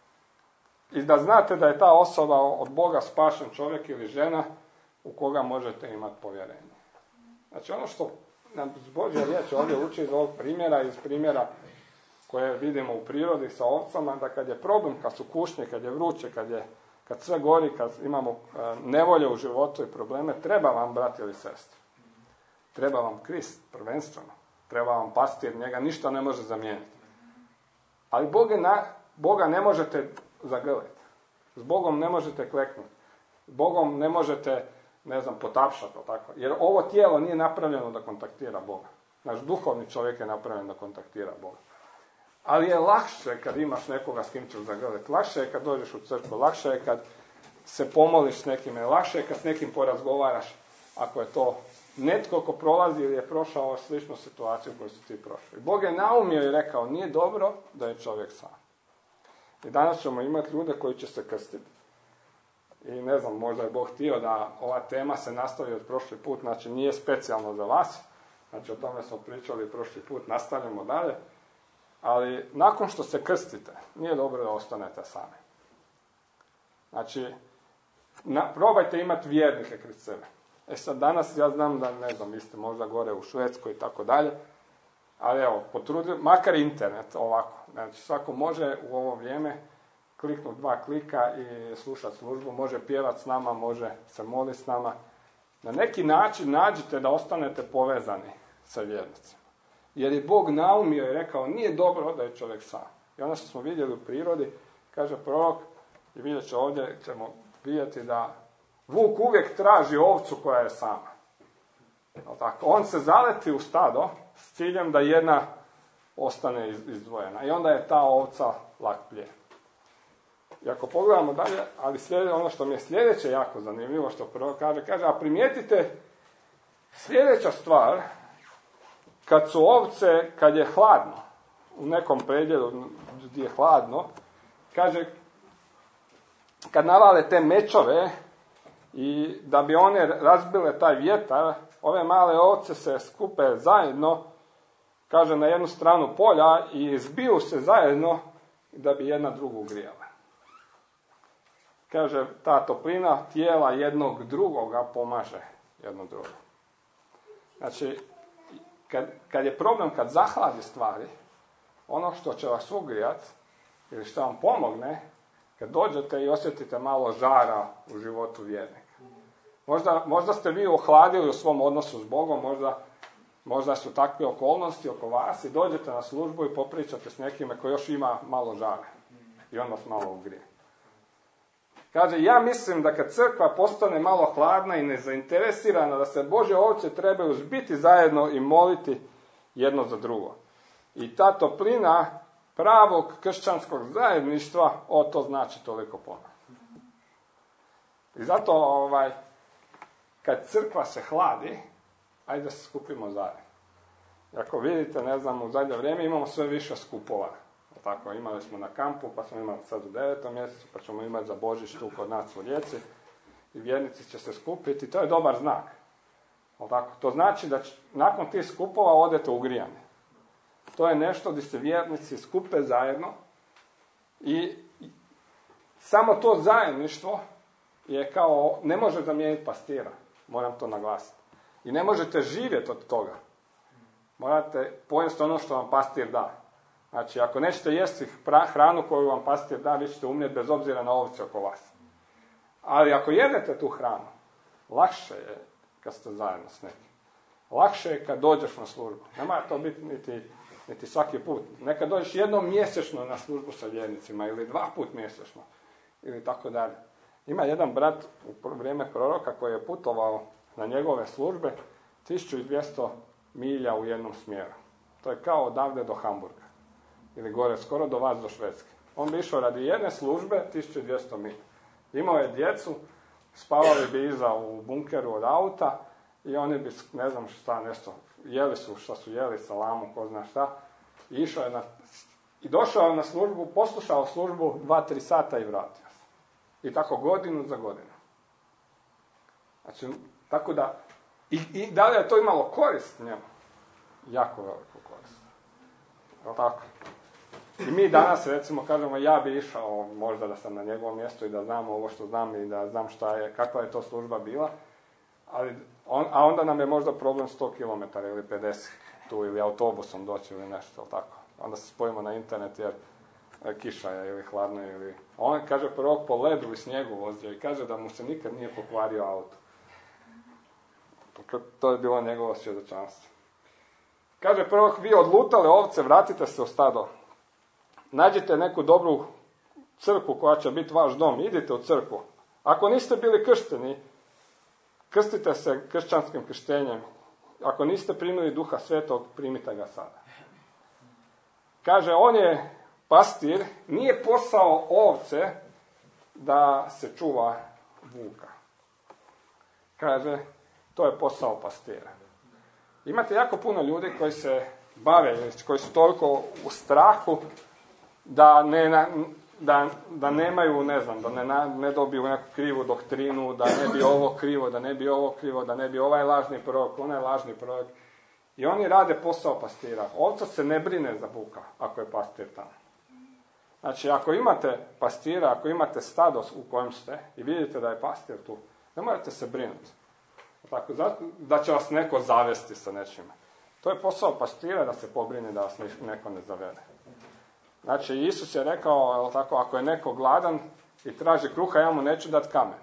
i da znate da je ta osoba od Boga spašen čovjek ili žena u koga možete imati povjerenje. Znači ono što nam Božja riječ ovdje uči iz ovog primjera, iz primjera koje vidimo u prirodi sa ovcama, da kad je problem, kad su kušnje, kad je vruće, kad, je, kad sve gori, kad imamo nevolje u životu i probleme, treba vam, brati ili sestri. Treba vam Krist, prvenstveno. Treba vam pastir, njega ništa ne može zamijeniti. Ali Boga, na, Boga ne možete zagrliti. S Bogom ne možete kleknuti. S Bogom ne možete, ne znam, potapšati, tako. Jer ovo tijelo nije napravljeno da kontaktira Boga. Naš duhovni čovjek je napravljen da kontaktira Boga. Ali je lakše kad imaš nekoga s kim ćeš zagrliti. Lakše je kad dođeš u crkvu, lakše je kad se pomoliš s nekime, lakše je kad s nekim porazgovaraš, ako je to netko ko prolazi ili je prošao sličnu situaciju koju su ti prošli. Bog je naumio i rekao, nije dobro da je čovjek sam. I danas ćemo imati ljude koji će se krstiti. I ne znam, možda je Bog htio da ova tema se nastavi od prošli put, znači nije specijalno za vas, znači o tome smo pričali prošli put, nastavljamo dalje, ali nakon što se krstite, nije dobro da ostanete sami. Znači, na, probajte imati vjernike kraj sebe. E sad, danas ja znam da, ne znam, vi ste možda gore u Švedskoj i tako dalje, ali evo, potrudim, makar internet ovako, znači svako može u ovo vrijeme kliknuti dva klika i slušati službu, može pjevati s nama, može se moliti s nama. Na neki način nađite da ostanete povezani sa vjernicima. Jer je Bog naumio i rekao, nije dobro da je čovjek sam. I ono što smo vidjeli u prirodi, kaže prorok, i vidjet će ovdje, ćemo vidjeti da vuk uvijek traži ovcu koja je sama. Tako, on se zaleti u stado s ciljem da jedna ostane izdvojena. I onda je ta ovca lak plijen. I ako pogledamo dalje, ali slijede, ono što mi je sljedeće jako zanimljivo, što prvo kaže, kaže, a primijetite sljedeća stvar, kad su ovce, kad je hladno, u nekom predjelu gdje je hladno, kaže, kad navale te mečove i da bi one razbile taj vjetar, ove male ovce se skupe zajedno, kaže, na jednu stranu polja i zbiju se zajedno da bi jedna drugu grijala. Kaže, ta toplina tijela jednog drugoga pomaže jedno drugo. Znači, kad, kad je problem, kad zahladi stvari, ono što će vas ugrijati ili što vam pomogne, kad dođete i osjetite malo žara u životu vjernika. Možda, možda ste vi ohladili u svom odnosu s Bogom, možda, možda su takve okolnosti oko vas i dođete na službu i popričate s nekime koji još ima malo žara. I on vas malo ugrije. Kaže, ja mislim da kad crkva postane malo hladna i nezainteresirana, da se Božje ovce trebaju zbiti zajedno i moliti jedno za drugo. I ta toplina pravog kršćanskog zajedništva, o, to znači toliko puno. I zato, ovaj, kad crkva se hladi, ajde da se skupimo zajedno. Ako vidite, ne znam, u zadnje vrijeme imamo sve više skupova. Tako, imali smo na kampu, pa smo imali sad u devetom mjesecu, pa ćemo imati za Božić tu kod nas u Rijeci. I vjernici će se skupiti, to je dobar znak. Tako, to znači da će, nakon tih skupova odete ugrijani. To je nešto gdje se vjernici skupe zajedno i samo to zajedništvo je kao, ne može zamijeniti pastira, moram to naglasiti. I ne možete živjeti od toga. Morate pojesti ono što vam pastir da. Znači, ako nećete jesti hranu koju vam pastir da, vi ćete umrijeti bez obzira na ovce oko vas. Ali ako jedete tu hranu, lakše je kad ste zajedno s nekim. Lakše je kad dođeš na službu. Ne mora to biti niti, niti svaki put. Nekad dođeš jednom mjesečno na službu sa vjernicima ili dva put mjesečno. Ili tako dalje. Ima jedan brat u vrijeme proroka koji je putovao na njegove službe tisuću dvjesto milja u jednom smjeru. To je kao odavde do Hamburga. Ili gore, skoro do vas, do Švedske. On bi išao radi jedne službe tisuću dvjesto milja. Imao je djecu, spavali bi iza u bunkeru od auta i oni bi, ne znam šta, nešto, jeli su šta su jeli, salamu, ko zna šta. I išao je na, i došao je na službu, poslušao službu dva, tri sata i vratio se. I tako godinu za godinu. Znači, tako da, i, i da li je to imalo korist njemu? Jako veliku korist. Je tako? I mi danas, recimo, kažemo, ja bi išao možda da sam na njegovom mjestu i da znam ovo što znam i da znam šta je, kakva je to služba bila, ali on, a onda nam je možda problem sto kilometara ili pedeset tu, ili autobusom doći ili nešto, tako. Onda se spojimo na internet jer kiša je ili hladno ili... On kaže prvo po ledu i snijegu vozio i kaže da mu se nikad nije pokvario auto. To je bilo njegovo svjedočanstvo. Kaže prvo, vi odlutale ovce, vratite se u stado. Nađite neku dobru crkvu koja će biti vaš dom, idite u crkvu. Ako niste bili kršteni, krstite se kršćanskim krštenjem. Ako niste primili Duha Svetog, primite ga sada. Kaže, on je pastir, nije posao ovce da se čuva vuka. Kaže, to je posao pastira. Imate jako puno ljudi koji se bave, koji su toliko u strahu da ne, da, da nemaju, ne znam, da ne, ne dobiju neku krivu doktrinu, da ne bi ovo krivo, da ne bi ovo krivo, da ne bi ovaj lažni prorok, onaj lažni prorok. I oni rade posao pastira. Ovca se ne brine za vuka ako je pastir tamo. Znači, ako imate pastira, ako imate stado u kojem ste i vidite da je pastir tu, ne morate se brinuti. Tako, da će vas neko zavesti sa nečime. To je posao pastira da se pobrine da vas neko ne zavede. Znači, Isus je rekao, tako, ako je neko gladan i traži kruha, ja mu neću dati kamen.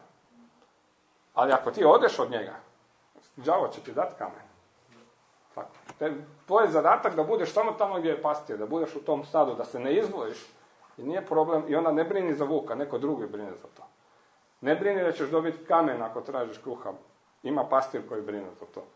Ali ako ti odeš od njega, đavo će ti dati kamen. Tako. To je zadatak da budeš samo tamo gdje je pastir, da budeš u tom stadu, da se ne izdvojiš. I nije problem, i onda ne brini za vuka, neko drugi brine za to. Ne brini da ćeš dobiti kamen ako tražiš kruha. Ima pastir koji brine za to.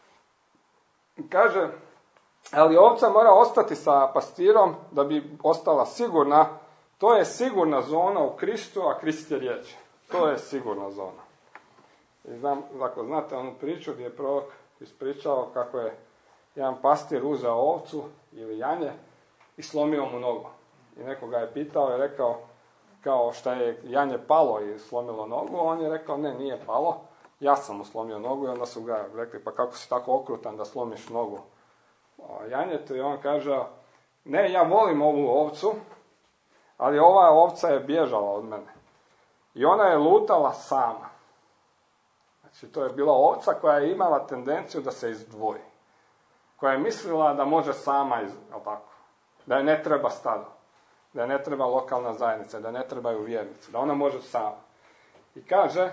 Kaže, ali ovca mora ostati sa pastirom da bi ostala sigurna. To je sigurna zona u Kristu, a Krist je riječ. To je sigurna zona. I znam, ako znate onu priču gdje je prorok ispričao kako je jedan pastir uzeo ovcu ili janje i slomio mu nogu. I neko ga je pitao i rekao, kao šta je janje palo i slomilo nogu, on je rekao, ne, nije palo, ja sam mu slomio nogu. I onda su ga rekli, pa kako si tako okrutan da slomiš nogu janjetu? I on kaže, ne, ja volim ovu ovcu, ali ova ovca je bježala od mene. I ona je lutala sama. Znači, to je bila ovca koja je imala tendenciju da se izdvoji. Koja je mislila da može sama, iz, tako, da je ne treba stado, da je ne treba lokalna zajednica, da ne trebaju vjernici, da ona može sama. I kaže,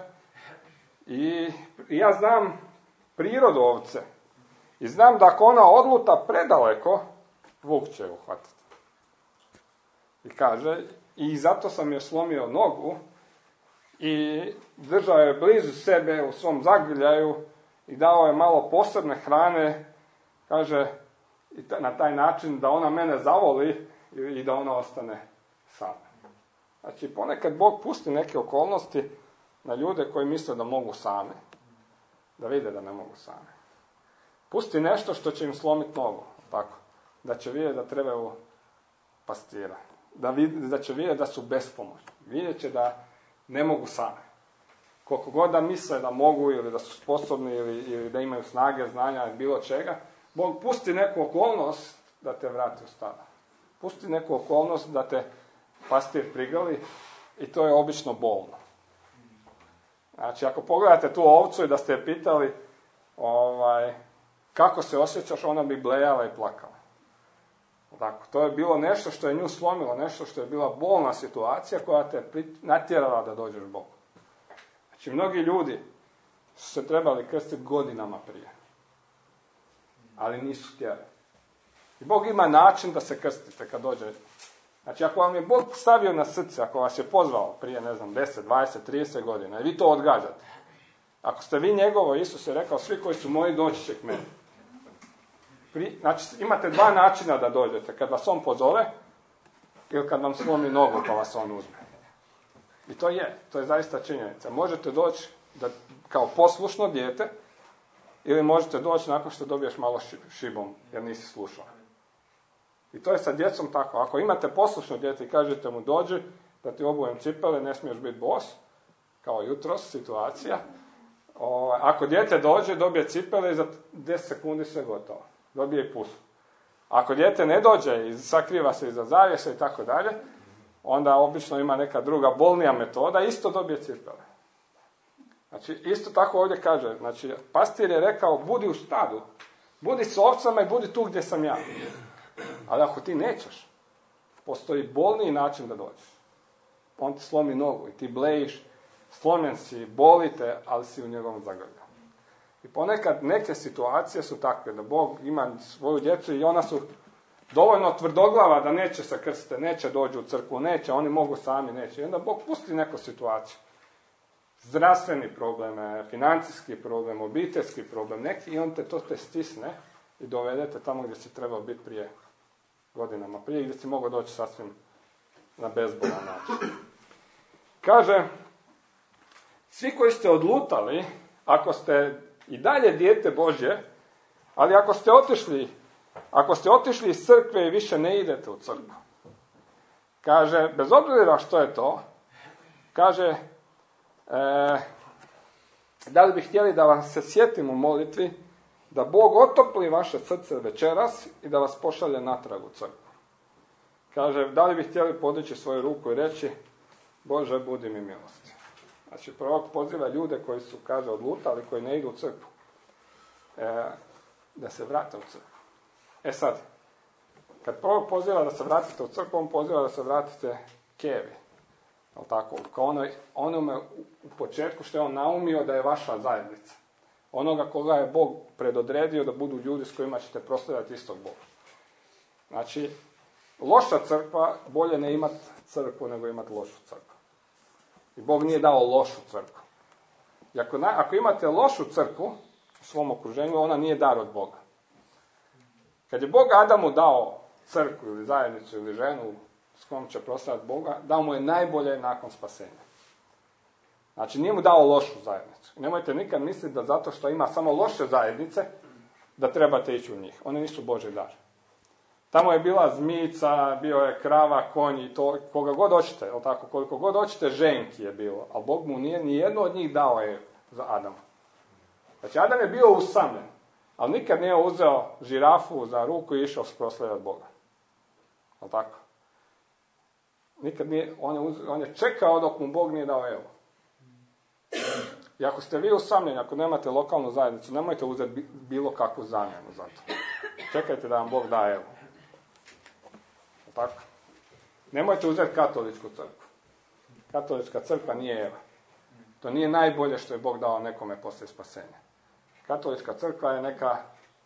i, i ja znam prirodu ovce. I znam da ako ona odluta predaleko, vuk će ju uhvatiti. I kaže, i zato sam je slomio nogu i držao je blizu sebe u svom zagrljaju i dao je malo posebne hrane, kaže, i na taj način da ona mene zavoli i da ona ostane sama. Znači, ponekad Bog pusti neke okolnosti na ljude koji misle da mogu sami, da vide da ne mogu sami. Pusti nešto što će im slomiti nogu, tako, da će vidjeti da trebaju pastira, da, vid, da će vidjeti da su bespomoćni, vidjet će da ne mogu sami. Koliko god da misle da mogu ili da su sposobni ili, ili da imaju snage, znanja ili bilo čega, Bog pusti neku okolnost da te vrati u stada. Pusti neku okolnost da te pastir prigali i to je obično bolno. Znači, ako pogledate tu ovcu i da ste je pitali ovaj, kako se osjećaš, ona bi blejala i plakala. Tako, to je bilo nešto što je nju slomilo, nešto što je bila bolna situacija koja te natjerala da dođeš Bogu. Znači, mnogi ljudi su se trebali krstiti godinama prije, ali nisu htjeli. I Bog ima način da se krstite kad dođe. Znači, ako vam je Bog stavio na srce, ako vas je pozvao prije, ne znam, deset, dvadeset, trideset godina i vi to odgađate, ako ste vi njegovo, Isus je rekao, svi koji su moji doći će k meni. Pri, znači, imate dva načina da dođete. Kad vas on pozove ili kad vam slomi nogu pa vas on uzme. I to je, to je zaista činjenica. Možete doći da, kao poslušno dijete ili možete doći nakon što dobiješ malo šibom jer nisi slušao. I to je sa djecom tako. Ako imate poslušno dijete i kažete mu dođi da ti obujem cipele, ne smiješ biti bos, kao jutros situacija. O, ako dijete dođe, dobije cipele i za deset sekundi sve gotovo. Dobije i pusu. Ako dijete ne dođe i sakriva se iza zavjesa i tako dalje, onda obično ima neka druga bolnija metoda, isto dobije cipele. Znači, isto tako ovdje kaže, znači, pastir je rekao, budi u stadu, budi s ovcama i budi tu gdje sam ja. Ali ako ti nećeš, postoji bolniji način da dođeš. On ti slomi nogu i ti blejiš, slomljen si, bolite, ali si u njegovom zagrlju. I ponekad neke situacije su takve, da Bog ima svoju djecu i ona su dovoljno tvrdoglava da neće se krstiti, neće dođu u crkvu, neće, oni mogu sami, neće. I onda Bog pusti neku situaciju. Zdravstveni problem, financijski problem, obiteljski problem, neki, i on te to te stisne i dovedete tamo gdje si trebao biti prije godinama, prije gdje si mogao doći sasvim na bezbolan način. Kaže, svi koji ste odlutali, ako ste i dalje dijete Božje, ali ako ste otišli, ako ste otišli iz crkve i više ne idete u crkvu, kaže, bez obzira što je to, kaže, e, da li bi htjeli da vas se sjetim u molitvi, da Bog otopli vaše srce večeras i da vas pošalje natrag u crkvu. Kaže, da li bi htjeli podići svoju ruku i reći, Bože, budi mi milosti. Znači, prorok poziva ljude koji su, kaže, odlutali, koji ne idu u crkvu, e, da se vrate u crkvu. E sad, Kad prvo poziva da se vratite u crkvu, on poziva da se vratite kevi. Jel tako? Kao onoj, onome u početku što je on naumio da je vaša zajednica. Onoga koga je Bog predodredio da budu ljudi s kojima ćete proslavljati istog Boga. Znači, loša crkva, bolje ne imati crkvu nego imati lošu crkvu. I Bog nije dao lošu crkvu. I ako, na, ako imate lošu crkvu u svom okruženju, ona nije dar od Boga. Kad je Bog Adamu dao crkvu ili zajednicu ili ženu s kojom će proslavljati Boga, dao mu je najbolje nakon spasenja. Znači, nije mu dao lošu zajednicu. I nemojte nikad misliti da zato što ima samo loše zajednice, da trebate ići u njih. One nisu Božji dar. Tamo je bila zmijica, bio je krava, konj i to, koga god hoćete, jel tako, koliko god hoćete, ženki je bilo. Ali Bog mu nije ni jedno od njih dao je za Adama. Znači, Adam je bio usamljen, ali nikad nije uzeo žirafu za ruku i išao proslavljati Boga. Jel tako? Nikad nije, on je, uz, on je čekao dok mu Bog nije dao Evu. I ako ste vi usamljeni, ako nemate lokalnu zajednicu, nemojte uzeti bilo kakvu zamjenu za to. Čekajte da vam Bog da Evu. Tako? Nemojte uzeti katoličku crkvu. Katolička crkva nije Eva. To nije najbolje što je Bog dao nekome poslije spasenja. Katolička crkva je neka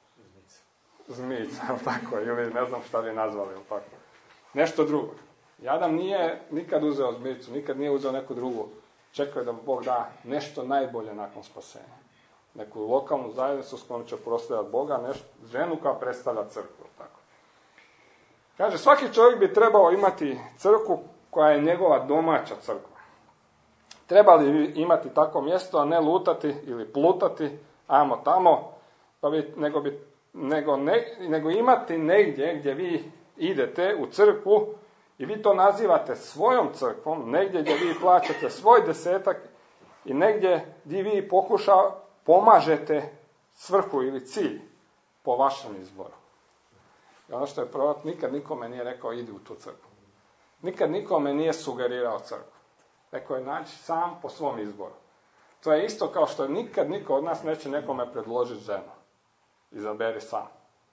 zmijica, tako, ili ne znam šta bi nazvali, tako. Nešto drugo. I Adam nije nikad uzeo zmijicu, nikad nije uzeo neku drugu. Čekao je da Bog da nešto najbolje nakon spasenja. Neku lokalnu zajednicu s kojom će proslavljati Boga, nešto, ženu koja predstavlja crkvu. Tako. Kaže, svaki čovjek bi trebao imati crkvu koja je njegova domaća crkva. Treba li imati tako mjesto, a ne lutati ili plutati, amo tamo, pa bi, nego, bi, nego, ne, nego imati negdje gdje vi idete u crkvu i vi to nazivate svojom crkvom, negdje gdje vi plaćate svoj desetak i negdje gdje vi pokuša, pomažete svrhu ili cilj po vašem izboru. I ono što je prorok, nikad nikome nije rekao idi u tu crkvu. Nikad nikome nije sugerirao crkvu. Rekao je naći sam po svom izboru. To je isto kao što nikad niko od nas neće nekome predložiti ženu. Izaberi sam.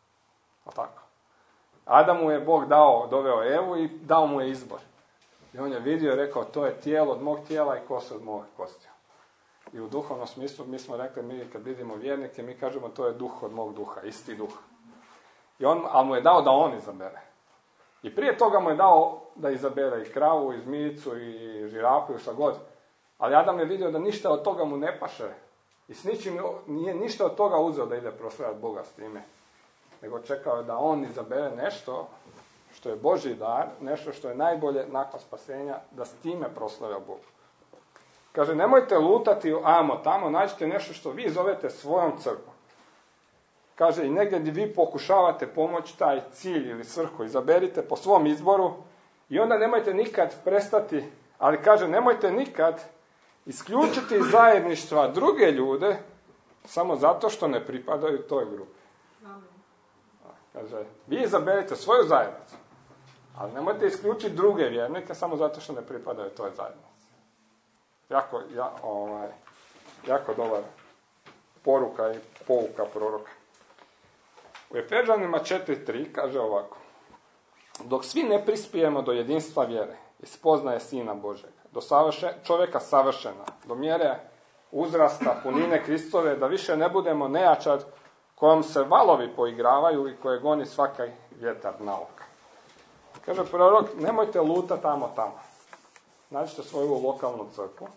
O tako. Adamu je Bog dao, doveo Evu i dao mu je izbor. I on je vidio i rekao, to je tijelo od mog tijela i kosa od mog kostija. I u duhovnom smislu mi smo rekli, mi kad vidimo vjernike, mi kažemo to je duh od mog duha, isti duh. I on, ali mu je dao da on izabere. I prije toga mu je dao da izabere i kravu, i zmijicu, i žirafu, i šta god. Ali Adam je vidio da ništa od toga mu ne paše. I s ničim nije ništa od toga uzeo da ide proslavljati Boga s time. Nego čekao je da on izabere nešto što je Božji dar, nešto što je najbolje nakon spasenja, da s time proslavlja Bog. Kaže, nemojte lutati amo tamo, nađite nešto što vi zovete svojom crkvom. Kaže, i negdje gdje vi pokušavate pomoći taj cilj ili svrhu, izaberite po svom izboru i onda nemojte nikad prestati, ali kaže, nemojte nikad isključiti iz zajedništva druge ljude samo zato što ne pripadaju toj grupi. Kaže, vi izaberite svoju zajednicu, ali nemojte isključiti druge vjernike samo zato što ne pripadaju toj zajednici. Jako, ja, ovaj, jako dobar poruka i pouka proroka. U Efežanima četiri tri kaže ovako. Dok svi ne prispijemo do jedinstva vjere i spoznaje Sina Božega, do savršen, čovjeka savršena, do mjere uzrasta, punine Kristove, da više ne budemo nejačad kojom se valovi poigravaju i koje goni svaki vjetar nauka. Kaže prorok, nemojte lutati tamo tamo. Nađite svoju lokalnu crkvu.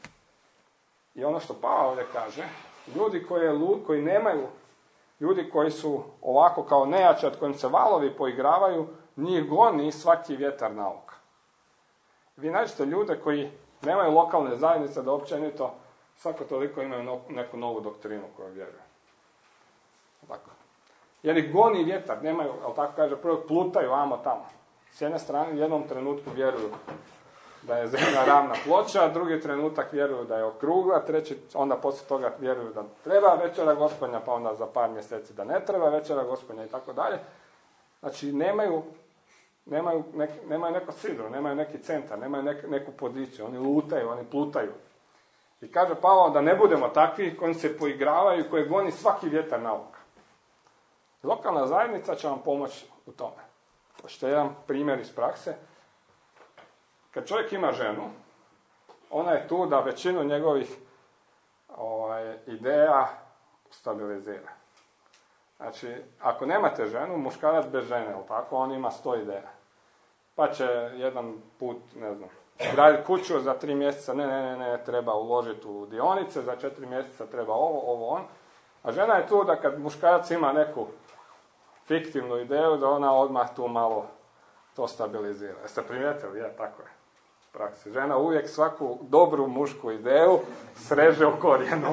I ono što Pavao ovdje kaže, ljudi koji, koji nemaju, ljudi koji su ovako kao nejačad kojim se valovi poigravaju, njih goni svaki vjetar nauka. Vi nađete ljude koji nemaju lokalne zajednice da općenito svako toliko imaju no, neku novu doktrinu koju vjeruju. Tako. Jer ih goni vjetar, nemaju, ali tako kaže, prvo plutaju amo tamo. S jedne strane u jednom trenutku vjeruju da je zemlja ravna ploča, drugi trenutak vjeruju da je okrugla, treći, onda poslije toga vjeruju da treba večera Gospodnja, pa onda za par mjeseci da ne treba večera Gospodnja i tako dalje. Znači nemaju, nemaju, nek, nemaju neko sidro, nemaju neki centar, nemaju nek, neku poziciju, oni lutaju, oni plutaju. I kaže Pavao da ne budemo takvi koji se poigravaju i koji goni svaki vjetar nauka. Lokalna zajednica će vam pomoći u tome. Hoćete jedan primjer iz prakse? Kad čovjek ima ženu, ona je tu da većinu njegovih ovaj, ideja stabilizira. Znači, ako nemate ženu, muškarac bez žene, jel tako, on ima sto ideja. Pa će jedan put, ne znam, graditi kuću za tri mjeseca, ne, ne, ne, ne, treba uložiti u dionice, za četiri mjeseca treba ovo, ovo, on. A žena je tu da kad muškarac ima neku fiktivnu ideju, da ona odmah tu malo to stabilizira. Jeste primijetili? Je, tako je. Praksi. Žena uvijek svaku dobru mušku ideju sreže u korijenu.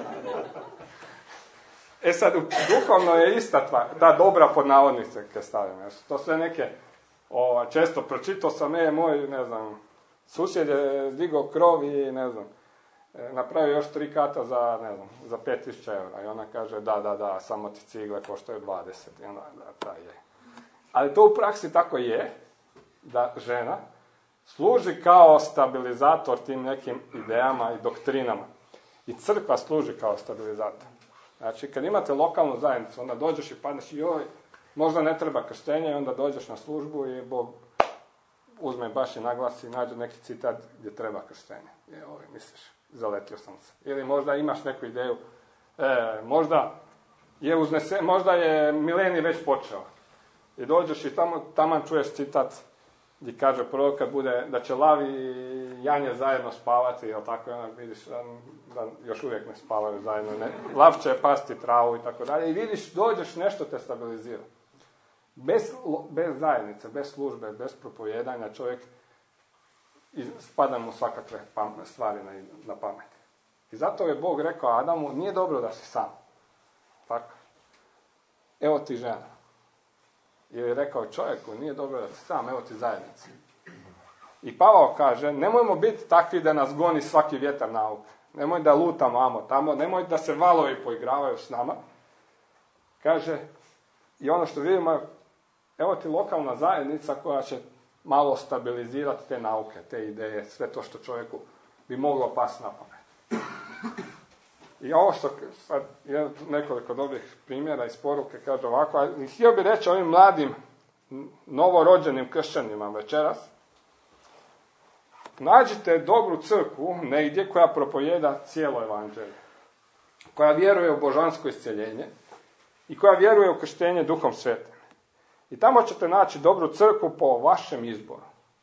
E sad, duhovno je ista tvar, ta dobra pod navodnice kad stavim. To sve neke, o, često pročitao sam, e, moj, ne znam, susjed je digao krov i, ne znam, napravio još tri kata za, ne znam, za pet tisuća eura. I ona kaže, da, da, da, samo ti cigle koštaju dvadeset. I onda, da, da, je. Ali to u praksi tako je, da žena služi kao stabilizator tim nekim idejama i doktrinama. I crkva služi kao stabilizator. Znači, kad imate lokalnu zajednicu, onda dođeš i padneš, joj, možda ne treba krštenje, i onda dođeš na službu i Bog uzme baš i naglasi i nađe neki citat gdje treba krštenje. I ovaj, misliš, zaletio sam se. Ili možda imaš neku ideju, e, možda je uznese, možda je milenij već počeo. I dođeš i tamo, taman čuješ citat gdje kaže prvo kad bude da će lav i janje zajedno spavati, jel tako, i onda vidiš da, da još uvijek ne spavaju zajedno, ne, lav će pasti travu i tako dalje, i vidiš, dođeš, nešto te stabilizira. Bez, bez zajednice, bez službe, bez propovijedanja čovjek spada mu svakakve pametne stvari na, na pamet. I zato je Bog rekao Adamu, nije dobro da si sam. Tako. Evo ti žena. Jer je rekao čovjeku, nije dobro da si sam, evo ti zajednica. I Pavao kaže, nemojmo biti takvi da nas goni svaki vjetar nauke. Nemoj da lutamo amo tamo, nemoj da se valovi poigravaju s nama. Kaže, i ono što vidimo, evo ti lokalna zajednica koja će malo stabilizirati te nauke, te ideje, sve to što čovjeku bi moglo pasti na pamet. I ovo što, sad, je nekoliko dobrih primjera iz poruke, kaže ovako, a htio bih reći ovim mladim, novorođenim kršćanima večeras, nađite dobru crkvu negdje koja propovijeda cijelo evanđelje, koja vjeruje u božansko iscjeljenje i koja vjeruje u krštenje Duhom Svetim. I tamo ćete naći dobru crkvu po vašem izboru.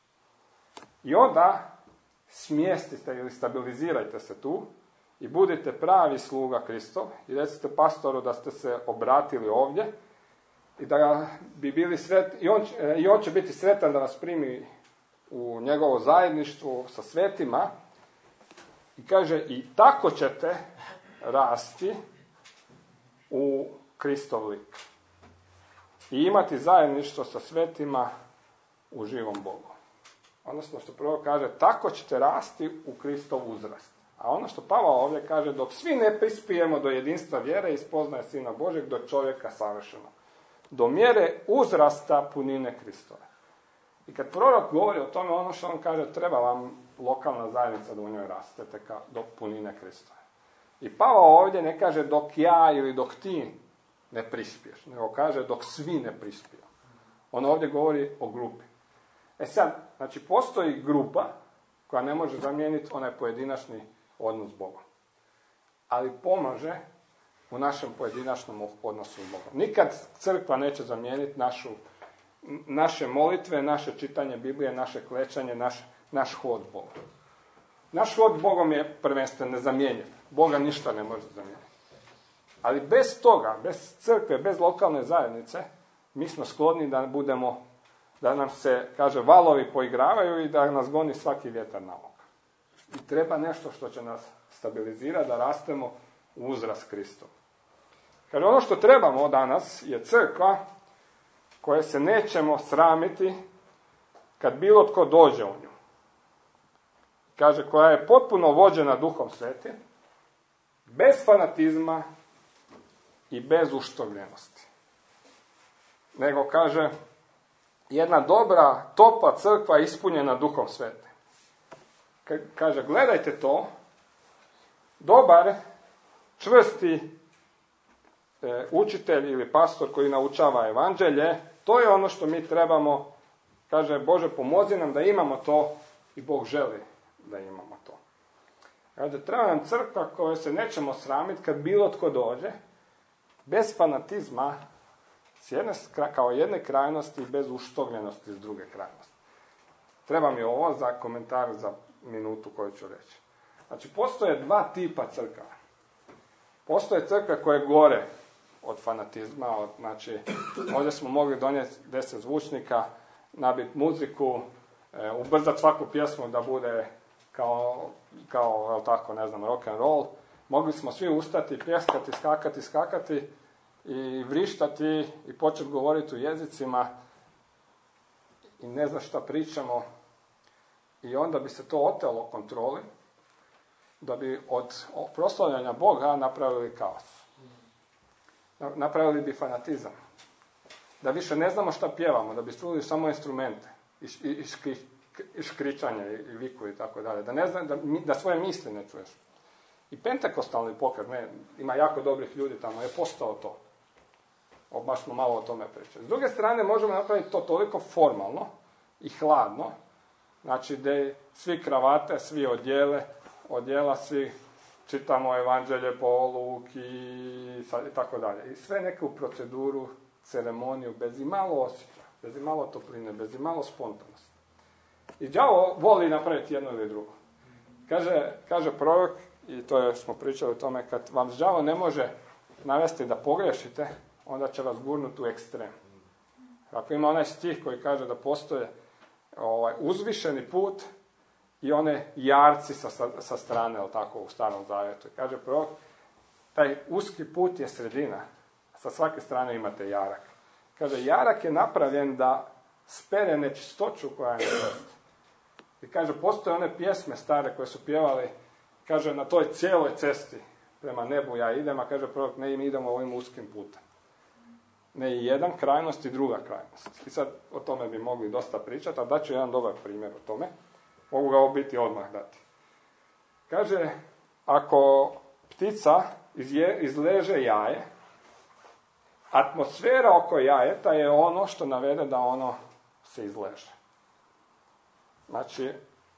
I onda smjestite ili stabilizirajte se tu i budite pravi sluga Kristov i recite pastoru da ste se obratili ovdje i da bi bili sretni, i on, i on će biti sretan da vas primi u njegovo zajedništvo sa svetima i kaže i tako ćete rasti u Kristov lik i imati zajedništvo sa svetima u živom Bogu. Odnosno što prvo kaže, tako ćete rasti u Kristov uzrast. A ono što Pavao ovdje kaže, dok svi ne prispijemo do jedinstva vjere i spoznaje Sina Božeg, do čovjeka savršeno. Do mjere uzrasta punine Kristove. I kad prorok govori o tome, ono što on kaže, treba vam lokalna zajednica da u njoj rastete do punine Kristove. I Pavao ovdje ne kaže dok ja ili dok ti ne prispiješ, nego kaže dok svi ne prispiju. On ovdje govori o grupi. E sad, znači postoji grupa koja ne može zamijeniti onaj pojedinačni odnos s Bogom. Ali pomaže u našem pojedinačnom odnosu s Bogom. Nikad crkva neće zamijeniti našu, naše molitve, naše čitanje Biblije, naše klečanje, naš, naš hod s Bogom. Naš hod s Bogom je prvenstveno nezamjenjiv. Boga ništa ne može zamijeniti. Ali bez toga, bez crkve, bez lokalne zajednice, mi smo skloni da budemo, da nam se, kaže, valovi poigravaju i da nas goni svaki vjetar na oko. I treba nešto što će nas stabilizirati, da rastemo u uzrast Kristov. Kaže, ono što trebamo danas je crkva koje se nećemo sramiti kad bilo tko dođe u nju. Kaže, koja je potpuno vođena Duhom Svetim, bez fanatizma i bez uštovljenosti. Nego, kaže, jedna dobra, topla crkva ispunjena Duhom Svetim. Kaže, gledajte to, dobar, čvrsti e, učitelj ili pastor koji naučava evanđelje, To je ono što mi trebamo, kaže Bože pomozi nam da imamo to i Bog želi da imamo to. Kaže, treba nam crkva koja se nećemo sramiti kad bilo tko dođe, bez fanatizma, s jedne, kao jedne krajnosti i bez uštogljenosti s druge krajnosti. Treba mi ovo za komentar za minutu koju ću reći. Znači, postoje dva tipa crkava. Postoje crkve koje gore od fanatizma, od, znači, ovdje smo mogli donijeti deset zvučnika, nabiti muziku, e, ubrzati svaku pjesmu da bude kao, kao jel tako, ne znam, rock and roll. Mogli smo svi ustati, pljeskati, skakati, skakati i vrištati i početi govoriti u jezicima i ne znam šta pričamo. I onda bi se to otelo kontroli, da bi od proslavljanja Boga napravili kaos. Napravili bi fanatizam. Da više ne znamo šta pjevamo, da bi čuli samo instrumente i, i, i, škri, i škričanje i viku i tako dalje. Da, ne zna, da, da svoje misli ne čuješ. I pentekostalni pokret, ne, ima jako dobrih ljudi tamo, je postao to. O, baš smo malo o tome pričali. S druge strane, možemo napraviti to toliko formalno i hladno, znači da svi kravate, svi odjele, odjela, svi čitamo evanđelje po Luki i tako dalje. I sve neku proceduru, ceremoniju, bez imalo osjećaja, bez imalo topline, bez imalo spontanosti. I đavo voli napraviti jedno ili drugo. Kaže, kaže prorok, i to je, smo pričali o tome, kad vam đavo ne može navesti da pogrešite, onda će vas gurnuti u ekstrem. Ako ima onaj stih koji kaže da postoje ovaj, uzvišeni put i one jarci sa, sa, sa strane, ali tako, u Starom Zavjetu. Kaže prorok, taj uski put je sredina, sa svake strane imate jarak. Kaže, jarak je napravljen da spere nečistoću koja je na cesti. I kaže, postoje one pjesme stare koje su pjevali, kaže, na toj cijeloj cesti prema nebu ja idem, a kaže prorok, ne, mi idemo ovim uskim putem. Ne i jedan krajnost i druga krajnost. I sad o tome bi mogli dosta pričati, a daću jedan dobar primjer o tome. Mogu ga biti odmah dati. Kaže, ako ptica izje, izleže jaje, atmosfera oko jajeta je ono što navede da ono se izleže. Znači,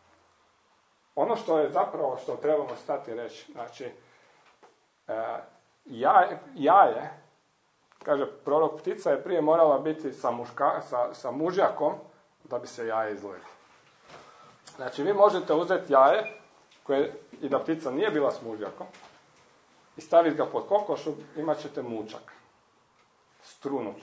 ono što je zapravo što trebamo stati reći, znači, e, jaje, jaje, kaže prorok, ptica je prije morala biti sa, muška, sa, sa mužjakom da bi se jaje izleglo. Znači, vi možete uzeti jaje koje, i da ptica nije bila s mužjakom i staviti ga pod kokošu, imat ćete mučak. Strunuć.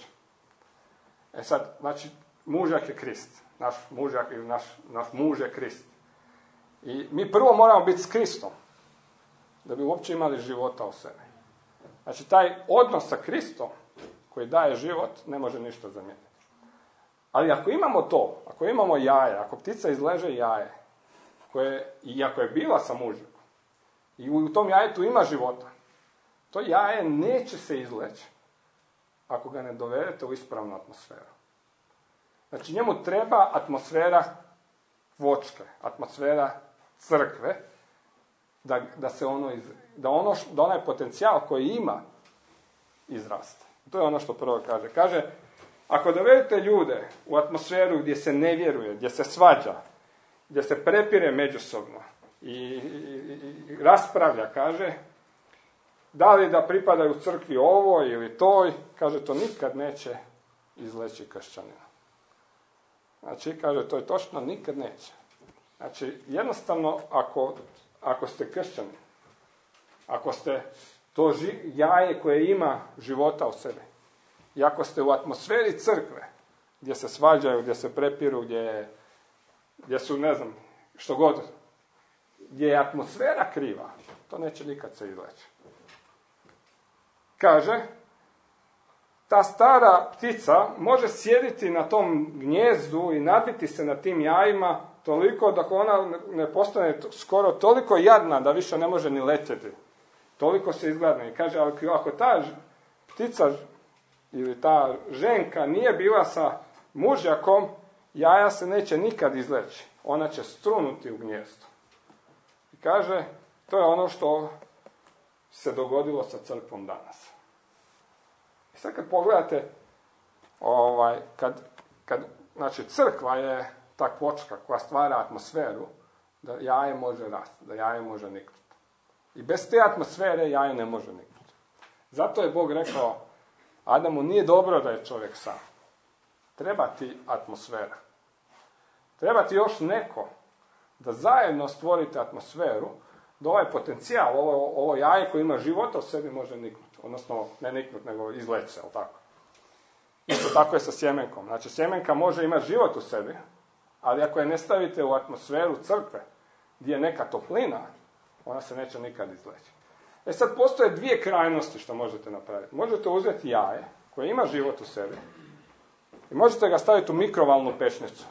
E sad, znači, mužjak je Krist. Naš mužjak ili naš, naš muž je Krist. I mi prvo moramo biti s Kristom da bi uopće imali života u sebi. Znači, taj odnos sa Kristom koji daje život ne može ništa zamijeniti. Ali ako imamo to, ako imamo jaje, ako ptica izleže jaje, koje, i ako je bila sa mužjakom, i u tom jajetu ima života, to jaje neće se izleći ako ga ne dovedete u ispravnu atmosferu. Znači, njemu treba atmosfera vočke, atmosfera crkve, da, da se ono, iz, da, ono da onaj potencijal koji ima izraste. To je ono što prvo kaže. Kaže, ako dovedete ljude u atmosferu gdje se ne vjeruje, gdje se svađa, gdje se prepire međusobno i, i, i raspravlja, kaže, da li da pripadaju crkvi ovoj ili toj, kaže, to nikad neće izleći kršćanina. Znači, kaže, to je točno, nikad neće. Znači, jednostavno, ako, ako ste kršćani, ako ste to ži, jaje koje ima života u sebi, i ako ste u atmosferi crkve, gdje se svađaju, gdje se prepiru, gdje, gdje su, ne znam, što god, gdje je atmosfera kriva, to neće nikad se izleći. Kaže, ta stara ptica može sjediti na tom gnjezdu i nabiti se na tim jajima toliko da ona ne postane skoro toliko jadna da više ne može ni letjeti. Toliko se izgladna. I kaže, ako ta ptica ili ta ženka nije bila sa mužjakom, jaja se neće nikad izleći. Ona će strunuti u gnjezdu. I kaže, to je ono što se dogodilo sa crkvom danas. I sad kad pogledate ovaj, kad, kad, znači crkva je ta kvočka koja stvara atmosferu da jaje može rasti, da jaje može niknuti. I bez te atmosfere jaje ne može niknuti. Zato je Bog rekao Adamu, nije dobro da je čovjek sam. Treba ti atmosfera. Treba ti još neko da zajedno stvorite atmosferu, da ovaj potencijal, ovo, ovo jaje koje ima života u sebi može niknuti. Odnosno, ne niknuti, nego izleći se, ali tako. Isto tako je sa sjemenkom. Znači, sjemenka može imati život u sebi, ali ako je ne stavite u atmosferu crkve, gdje je neka toplina, ona se neće nikad izleći. E sad, postoje dvije krajnosti što možete napraviti. Možete uzeti jaje, koje ima život u sebi, i možete ga staviti u mikrovalnu pečnicu.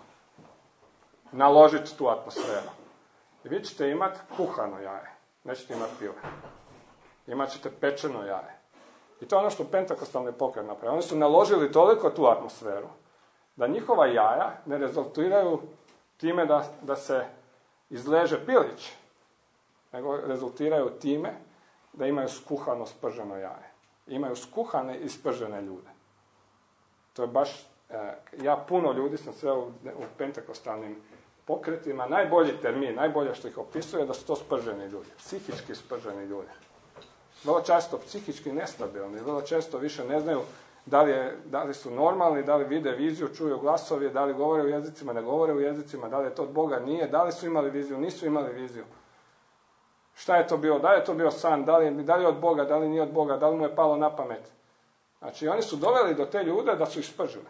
Naložiti tu atmosferu. I vi ćete imati kuhano jaje. Nećete imati pile. Imat ćete pečeno jaje. I to je ono što pentakostalni pokret napravi. Oni su naložili toliko tu atmosferu, da njihova jaja ne rezultiraju time da, da se izleže pilić, nego rezultiraju time da imaju skuhano sprženo jaje. Imaju skuhane i spržene ljude. To je baš, ja puno ljudi sam sve u, u pentakostalnim pokretima, najbolji termin, najbolje što ih opisuje, da su to sprženi ljudi, psihički sprženi ljudi. Vrlo često psihički nestabilni, vrlo često više ne znaju da li, je, da li su normalni, da li vide viziju, čuju glasovi, da li govore u jezicima, ne govore u jezicima, da li je to od Boga, nije, da li su imali viziju, nisu imali viziju. Šta je to bilo, da li je to bio san, da li, da li je od Boga, da li nije od Boga, da li mu je palo na pamet. Znači, oni su doveli do te ljude da su ih spržili.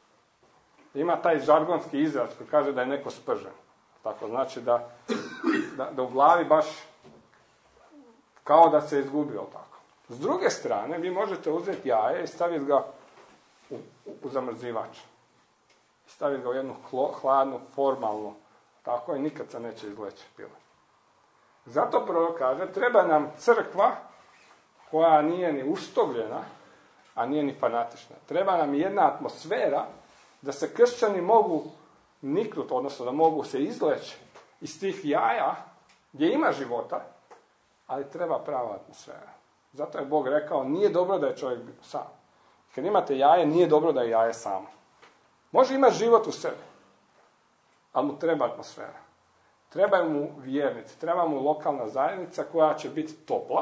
Ima taj žargonski izraz koji kaže da je neko spržen. Tako, znači da, da, da u glavi baš kao da se izgubio tako. S druge strane, vi možete uzeti jaje i staviti ga u, u, u zamrzivač. I staviti ga u jednu hlo, hladnu, formalnu, tako i nikad se neće izleći pile. Zato prvo kaže, treba nam crkva koja nije ni uštogljena, a nije ni fanatična. Treba nam jedna atmosfera da se kršćani mogu niknuti, odnosno da mogu se izleći iz tih jaja gdje ima života, ali treba prava atmosfera. Zato je Bog rekao, nije dobro da je čovjek sam. Kad imate jaje, nije dobro da je jaje samo. Može imati život u sebi, ali mu treba atmosfera. Treba mu vjernici, treba mu lokalna zajednica koja će biti topla,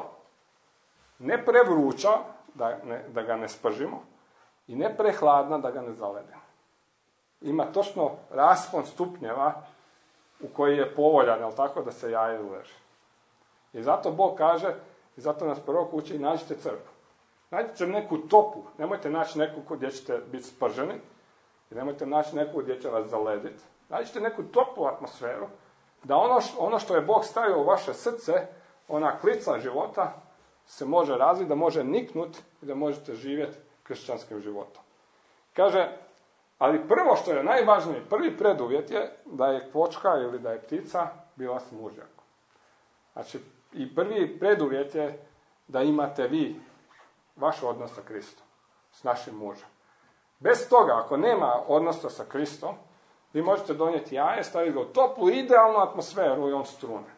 ne prevruća, da, ne, da ga ne spržimo, i ne prehladna, da ga ne zaledimo. Ima točno raspon stupnjeva u koji je povoljan, jel tako, da se jaje uleže. I zato Bog kaže, i zato nas prorok uči, nađite crkvu. Nađite neku topu, nemojte naći neku gdje ćete biti sprženi, i nemojte naći neku gdje će vas zalediti. Nađite neku toplu atmosferu, da ono što, ono što je Bog stavio u vaše srce, ona klica života, se može razviti, da može niknuti i da možete živjeti kršćanskim životom. Kaže, ali prvo što je najvažniji, prvi preduvjet je da je kvočka ili da je ptica bila s mužjakom. Znači, i prvi preduvjet je da imate vi vaš odnos sa Kristom, s našim mužem. Bez toga, ako nema odnosa sa Kristom, vi možete donijeti jaje, staviti ga u toplu, idealnu atmosferu i on strune.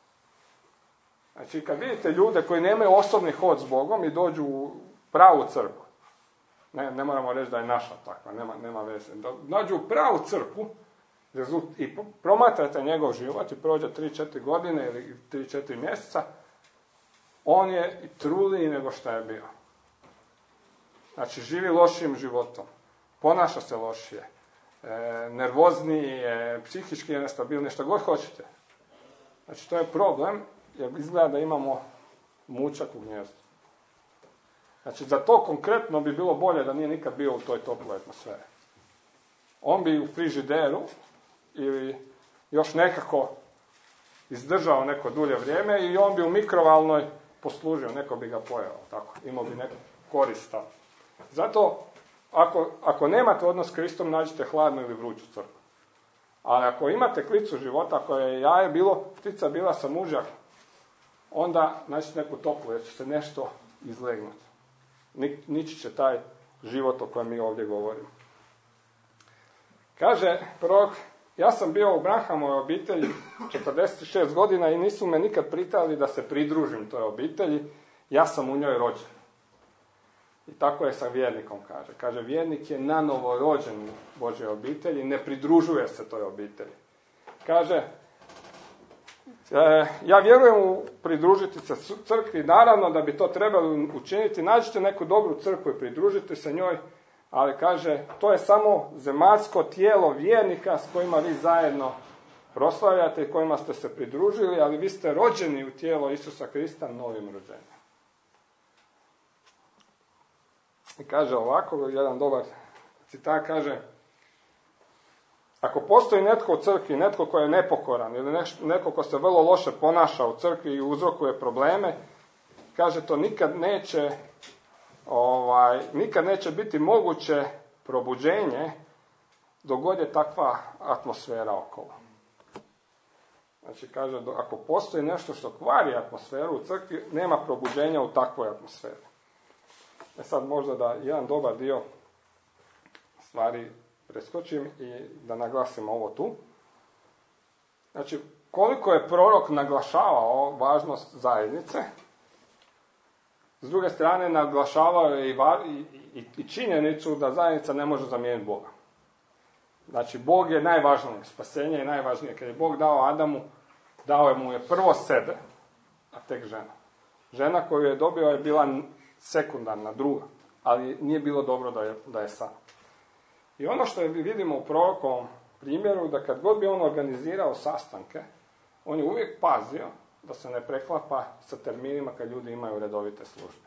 Znači, kad vidite ljude koji nemaju osobni hod s Bogom i dođu u pravu crkvu, ne, ne moramo reći da je naša takva, nema, nema veze, da dođu u pravu crkvu i promatrate njegov život i prođe tri četiri godine ili tri četiri mjeseca, on je i truliji nego što je bio. Znači, živi lošim životom, ponaša se lošije, e, nervozniji je, psihički je nestabilniji, što god hoćete. Znači, to je problem, jer izgleda da imamo mučak u gnjezdu. Znači, za to konkretno bi bilo bolje da nije nikad bio u toj toploj atmosferi. On bi u frižideru ili još nekako izdržao neko dulje vrijeme i on bi u mikrovalnoj poslužio, neko bi ga pojeo, tako, imao bi neku korist. Zato, ako, ako nemate odnos s Kristom, nađite hladnu ili vruću crkvu. Ali ako imate klicu života, ako je jaje bilo, ptica bila sa mužjakom, onda nađite neku toplu, jer će se nešto izlegnuti. Nići će taj život o kojem mi ovdje govorimo. Kaže prorok, ja sam bio u Branhamovoj obitelji četrdeset šest godina i nisu me nikad pritali da se pridružim toj obitelji, ja sam u njoj rođen. I tako je sa vjernikom, kaže. Kaže, vjernik je nanovo rođen u Božoj obitelji, ne pridružuje se toj obitelji. Kaže, ja vjerujem u pridružiti se crkvi, naravno da bi to trebali učiniti, nađite neku dobru crkvu i pridružite se njoj, ali kaže, to je samo zemaljsko tijelo vjernika s kojima vi zajedno proslavljate i kojima ste se pridružili, ali vi ste rođeni u tijelo Isusa Krista novim rođenjem. I kaže ovako, jedan dobar citat kaže, ako postoji netko u crkvi, netko ko je nepokoran ili nešto, netko ko se vrlo loše ponaša u crkvi i uzrokuje probleme, kaže to nikad neće, ovaj, nikad neće biti moguće probuđenje dok god je takva atmosfera okolo. Znači kaže, ako postoji nešto što kvari atmosferu u crkvi, nema probuđenja u takvoj atmosferi. E sad možda da jedan dobar dio stvari preskočim i da naglasim ovo tu. Znači, koliko je prorok naglašavao važnost zajednice, s druge strane naglašavao je i, i, i, i činjenicu da zajednica ne može zamijeniti Boga. Znači, Bog je najvažniji, spasenje je najvažnije. Kad je Bog dao Adamu, dao je mu je prvo sebe, a tek žena. Žena koju je dobio je bila sekundarna, druga, ali nije bilo dobro da je, da je sam. I ono što vidimo u prorokovom primjeru, da kad god bi on organizirao sastanke, on je uvijek pazio da se ne preklapa sa terminima kad ljudi imaju redovite službe.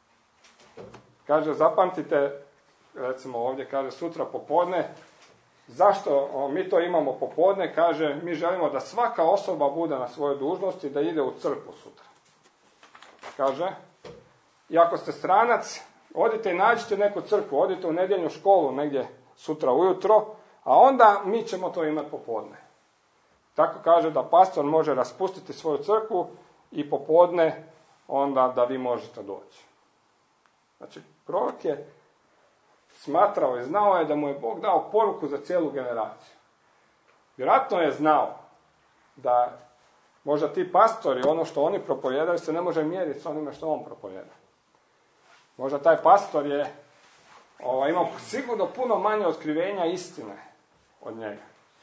Kaže, zapamtite, recimo ovdje kaže sutra popodne, zašto mi to imamo popodne, kaže, mi želimo da svaka osoba bude na svojoj dužnosti, da ide u crkvu sutra. Kaže, i ako ste stranac, odite i nađite neku crkvu, odite u nedjeljnu školu negdje sutra ujutro, a onda mi ćemo to imati popodne. Tako kaže da pastor može raspustiti svoju crkvu i popodne onda da vi možete doći. Znači, prorok je smatrao i znao je da mu je Bog dao poruku za cijelu generaciju. Vjerojatno je znao da možda ti pastori, ono što oni propovijedaju, se ne može mjeriti s onime što on propovijedao. Možda taj pastor je ovaj, imao sigurno puno manje otkrivenja istine od njega.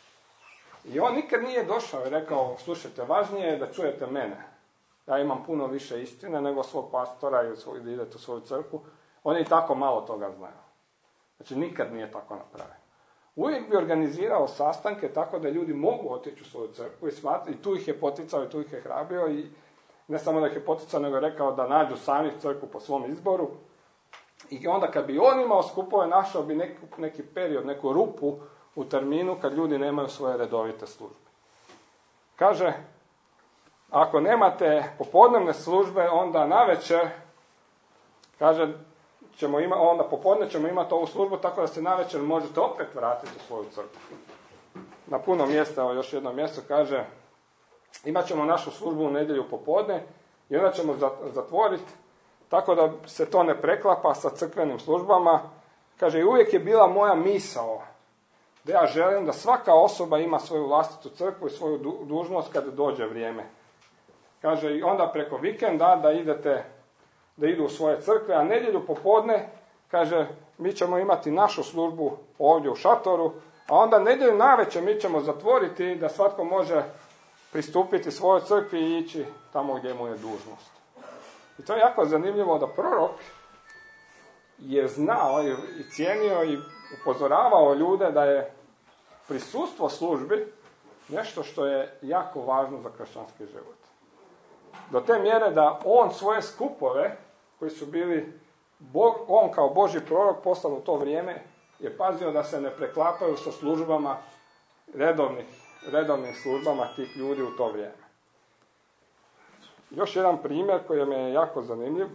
I on nikad nije došao i rekao, slušajte, važnije je da čujete mene. Ja imam puno više istine nego svog pastora i svoj, da idete u svoju crkvu. Oni i tako malo toga znaju. Znači, nikad nije tako napravio. Uvijek bi organizirao sastanke tako da ljudi mogu otići u svoju crkvu i, smat, i tu ih je poticao i tu ih je hrabio i ne samo da ih je poticao, nego je rekao da nađu sami crkvu po svom izboru. I onda kad bi on imao skupove, našao bi neki, neki period, neku rupu u terminu kad ljudi nemaju svoje redovite službe. Kaže, ako nemate popodnevne službe, onda navečer, kaže, ćemo ima, onda popodne ćemo imati ovu službu tako da se navečer možete opet vratiti u svoju crkvu. Na puno mjesta, evo još jedno mjesto, kaže, imat ćemo našu službu u nedjelju popodne i onda ćemo zatvoriti tako da se to ne preklapa sa crkvenim službama. Kaže, i uvijek je bila moja misao da ja želim da svaka osoba ima svoju vlastitu crkvu i svoju du- dužnost kada dođe vrijeme. Kaže, i onda preko vikenda da idete, da idu u svoje crkve, a nedjelju popodne, kaže, mi ćemo imati našu službu ovdje u šatoru, a onda nedjelju navečer mi ćemo zatvoriti da svatko može pristupiti svojoj crkvi i ići tamo gdje mu je dužnost. I to je jako zanimljivo da prorok je znao i cijenio i upozoravao ljude da je prisustvo službi nešto što je jako važno za kršćanski život. Do te mjere da on svoje skupove, koji su bili, on kao Božji prorok poslan u to vrijeme, je pazio da se ne preklapaju sa službama, redovnih, redovnim službama tih ljudi u to vrijeme. Još jedan primjer koji mi je jako zanimljiv.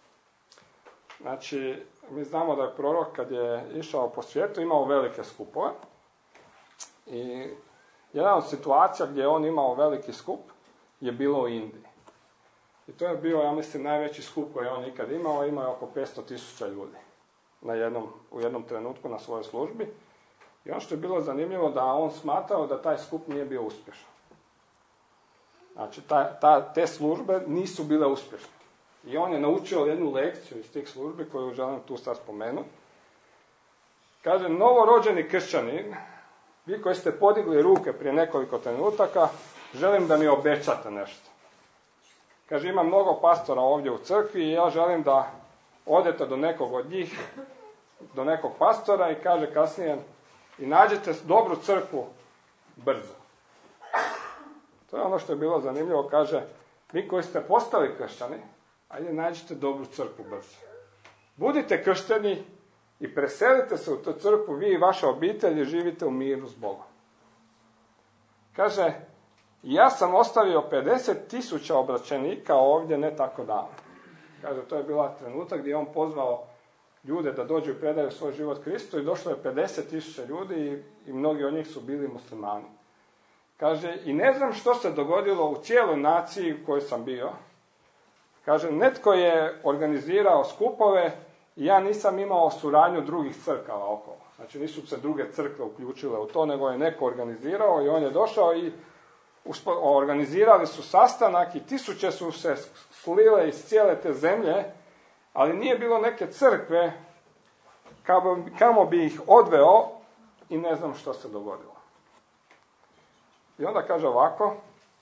Znači, mi znamo da je prorok kad je išao po svijetu imao velike skupove. I jedna od situacija gdje je on imao veliki skup je bilo u Indiji. I to je bio, ja mislim, najveći skup koji je on ikad imao. Imao je oko petsto tisuća ljudi na jednom, u jednom trenutku na svojoj službi. I ono što je bilo zanimljivo da on smatrao da taj skup nije bio uspješan. Znači, ta, ta, te službe nisu bile uspješne. I on je naučio jednu lekciju iz tih službi koju želim tu sad spomenuti. Kaže, novorođeni kršćanin, vi koji ste podigli ruke prije nekoliko trenutaka, želim da mi obećate nešto. Kaže, ima mnogo pastora ovdje u crkvi i ja želim da odete do nekog od njih, do nekog pastora i kaže kasnije, i nađete dobru crkvu brzo. To je ono što je bilo zanimljivo, kaže, vi koji ste postali kršćani, ajde nađite dobru crkvu brzo. Budite kršteni i preselite se u tu crkvu, vi i vaša obitelj i živite u miru s Bogom. Kaže, ja sam ostavio pedeset tisuća obraćenika ovdje ne tako davno. Kaže, to je bila trenutak gdje je on pozvao ljude da dođu i predaju svoj život Kristu i došlo je pedeset tisuća ljudi i, i mnogi od njih su bili muslimani. Kaže, i ne znam što se dogodilo u cijeloj naciji u kojoj sam bio. Kaže, netko je organizirao skupove i ja nisam imao suradnju drugih crkava okolo. Znači, nisu se druge crkve uključile u to, nego je neko organizirao i on je došao i organizirali su sastanak i tisuće su se slile iz cijele te zemlje, ali nije bilo neke crkve kamo bi ih odveo i ne znam što se dogodilo. I onda kaže ovako,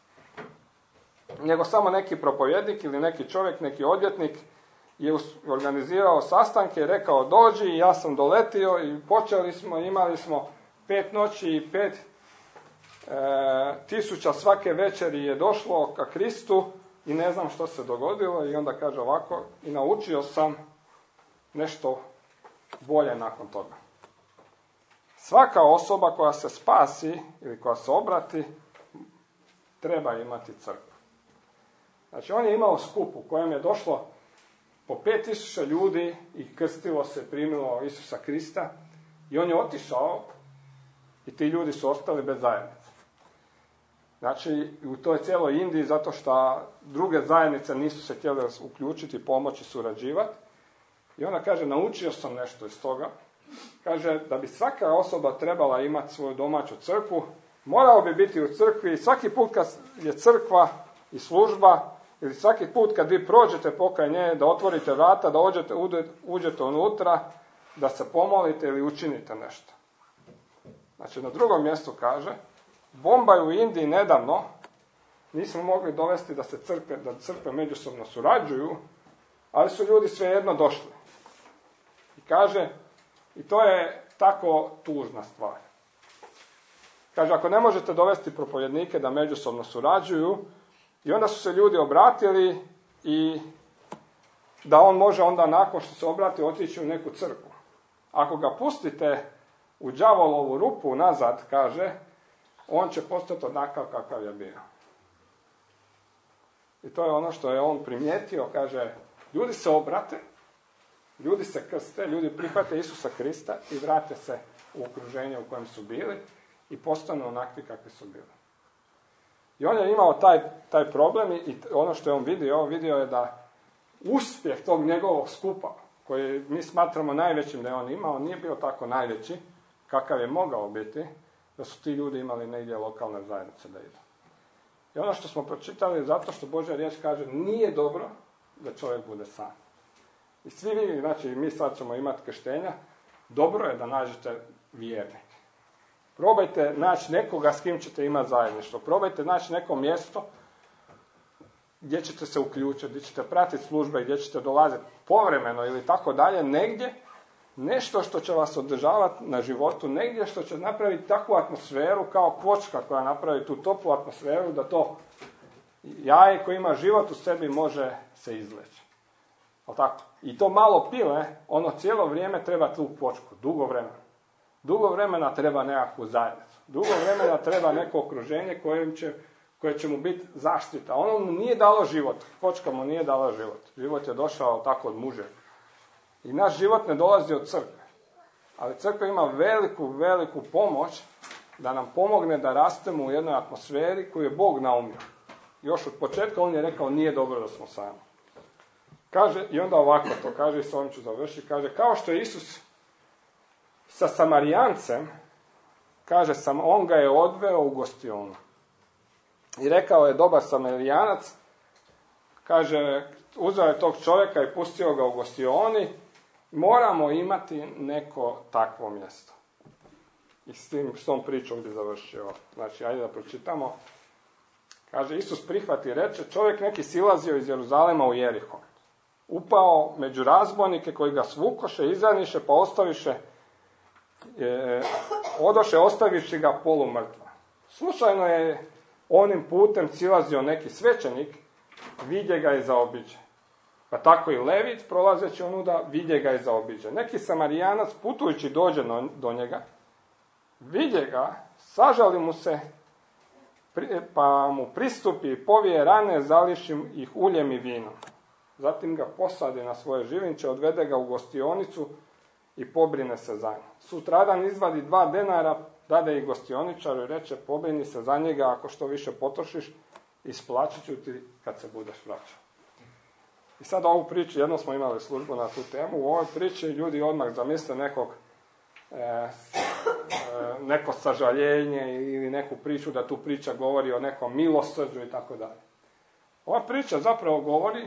nego samo neki propovjednik ili neki čovjek, neki odvjetnik je organizirao sastanke i rekao dođi i ja sam doletio i počeli smo, imali smo pet noći i pet e, tisuća svake večeri je došlo ka Kristu i ne znam što se dogodilo i onda kaže ovako i naučio sam nešto bolje nakon toga. Svaka osoba koja se spasi ili koja se obrati treba imati crkvu. Znači on je imao skup u kojem je došlo po pet tisuća ljudi i krstilo se, primilo Isusa Krista i on je otišao i ti ljudi su ostali bez zajednice. Znači u toj cijeloj Indiji zato što druge zajednice nisu se htjele uključiti, pomoći, surađivati. I ona kaže, naučio sam nešto iz toga. Kaže, da bi svaka osoba trebala imati svoju domaću crkvu, morao bi biti u crkvi i svaki put kad je crkva i služba, ili svaki put kad vi prođete pokraj nje, da otvorite vrata, da uđete, uđete unutra, da se pomolite ili učinite nešto. Znači, na drugom mjestu kaže, Bombaj u Indiji nedavno nismo mogli dovesti da se crkve, da crkve međusobno surađuju, ali su ljudi svejedno došli. I kaže, i to je tako tužna stvar. Kaže, ako ne možete dovesti propovjednike da međusobno surađuju, i onda su se ljudi obratili i da on može onda nakon što se obrati otići u neku crkvu. Ako ga pustite u đavolovu rupu nazad, kaže, on će postati onakav kakav je bio. I to je ono što je on primijetio, kaže, ljudi se obrate, ljudi se krste, ljudi prihvate Isusa Krista i vrate se u okruženje u kojem su bili i postanu onakvi kakvi su bili. I on je imao taj, taj problem i ono što je on vidio, vidio je da uspjeh tog njegovog skupa, koji mi smatramo najvećim da je on imao, nije bio tako najveći kakav je mogao biti, da su ti ljudi imali negdje lokalne zajednice da idu. I ono što smo pročitali, zato što Božja riječ kaže, nije dobro da čovjek bude sam. I svi vi, znači mi sad ćemo imati krštenja, dobro je da nađete vjernike. Probajte naći nekoga s kim ćete imati zajedništvo. Probajte naći neko mjesto gdje ćete se uključiti, gdje ćete pratiti službe, gdje ćete dolaziti povremeno ili tako dalje, negdje, nešto što će vas održavati na životu, negdje što će napraviti takvu atmosferu kao kvočka koja napravi tu toplu atmosferu da to jaje koje ima život u sebi može se izleći. Tako? I to malo pile, ono cijelo vrijeme treba tu kvočku, dugo vremena. Dugo vremena treba nekakvu zajednicu. Dugo vremena treba neko okruženje kojem će, koje će mu biti zaštita. Ono mu nije dalo život. Kvočka mu nije dala život. Život je došao tako od muže. I naš život ne dolazi od crkve. Ali crkva ima veliku, veliku pomoć da nam pomogne da rastemo u jednoj atmosferi koju je Bog naumio. Još od početka on je rekao nije dobro da smo sami. Kaže, i onda ovako to kaže, i s ovim ću završiti, kaže, kao što je Isus sa Samarijancem, kaže, sam, on ga je odveo u gostionu. I rekao je dobar Samarijanac, kaže, uzeo je tog čovjeka i pustio ga u gostioni, moramo imati neko takvo mjesto. I s, tim, s tom pričom bi završio. Znači, ajde da pročitamo. Kaže, Isus prihvati i reče, čovjek neki silazio iz Jeruzalema u Jerihon. Upao među razbojnike koji ga svukoše, izraniše, pa ostaviše, e, odoše ostaviši ga polumrtva. Slučajno je onim putem silazio neki svećenik, vidje ga i zaobiđe. Pa tako i Levit, prolazeći onuda, vidje ga i zaobiđe. Neki Samarijanac, putujući, dođe do njega, vidje ga, sažali mu se, pa mu pristupi i povije rane, zališi ih uljem i vinom. Zatim ga posadi na svoje živinče, odvede ga u gostionicu i pobrine se za njega. Sutradan izvadi dva denara, dade ih gostioničaru i reče, pobrini se za njega, ako što više potrošiš, isplaćit ću ti kad se budeš vraćao. I sad ovu priču, jedno smo imali službu na tu temu, u ovoj priči ljudi odmah zamisle nekog, e, e, neko sažaljenje ili neku priču da tu priča govori o nekom milosrđu i tako dalje. Ova priča zapravo govori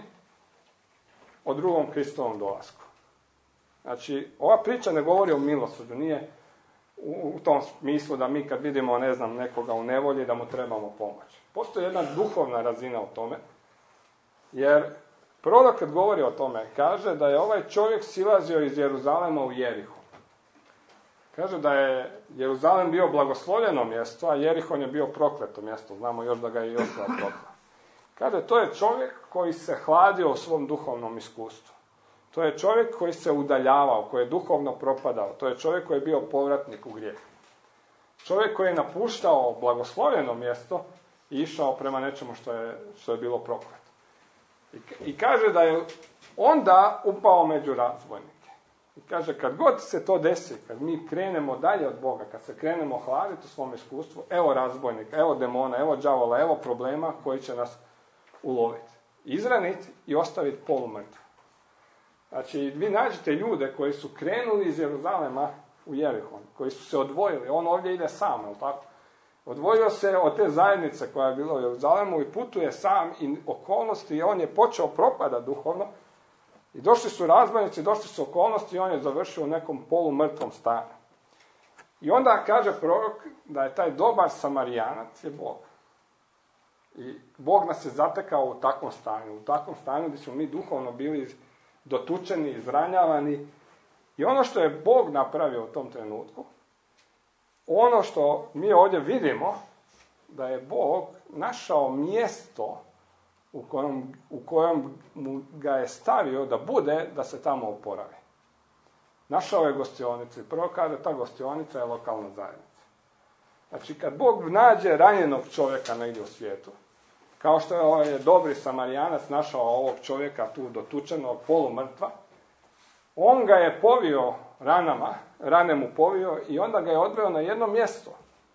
o drugom Kristovom dolasku. Znači, ova priča ne govori o milosrđu, nije u, u tom smislu da mi kad vidimo, ne znam, nekoga u nevolji, da mu trebamo pomoći. Postoji jedna duhovna razina u tome, jer prorok kad govori o tome, kaže da je ovaj čovjek silazio iz Jeruzalema u Jerihon. Kaže da je Jeruzalem bio blagoslovljeno mjesto, a Jerihon je bio prokleto mjesto. Znamo još da ga je Josua prokleo. Kaže, to je čovjek koji se hladio u svom duhovnom iskustvu. To je čovjek koji se udaljavao, koji je duhovno propadao. To je čovjek koji je bio povratnik u grijeh. Čovjek koji je napuštao blagoslovljeno mjesto i išao prema nečemu što je, što je bilo prokleto. I, I kaže da je onda upao među razbojnike. I kaže, kad god se to desi, kad mi krenemo dalje od Boga, kad se krenemo hladiti u svom iskustvu, evo razbojnika, evo demona, evo đavola, evo problema koji će nas uloviti. Izraniti i ostaviti polumrtvo. Znači, vi nađete ljude koji su krenuli iz Jeruzalema u Jerihon, koji su se odvojili. On ovdje ide sam, je li tako? Odvojio se od te zajednice koja je bila u Jeruzalemu i putuje sam i okolnosti i on je počeo propadati duhovno. I došli su razbojnici, došli su okolnosti i on je završio u nekom polumrtvom stanju. I onda kaže prorok da je taj dobar Samarijanac je Bog. I Bog nas je zatekao u takvom stanju, u takvom stanju gdje smo mi duhovno bili dotučeni, izranjavani. I ono što je Bog napravio u tom trenutku, ono što mi ovdje vidimo, da je Bog našao mjesto u kojem, u kojem mu ga je stavio da bude, da se tamo oporavi. Našao je gostionicu i prvo kaže, ta gostionika je lokalna zajednica. Znači, kad Bog nađe ranjenog čovjeka negdje u svijetu, kao što je ovaj dobri Samarijanac našao ovog čovjeka tu dotučenog, polumrtva, on ga je povio ranama, rane mu povio i onda ga je odveo na jedno mjesto.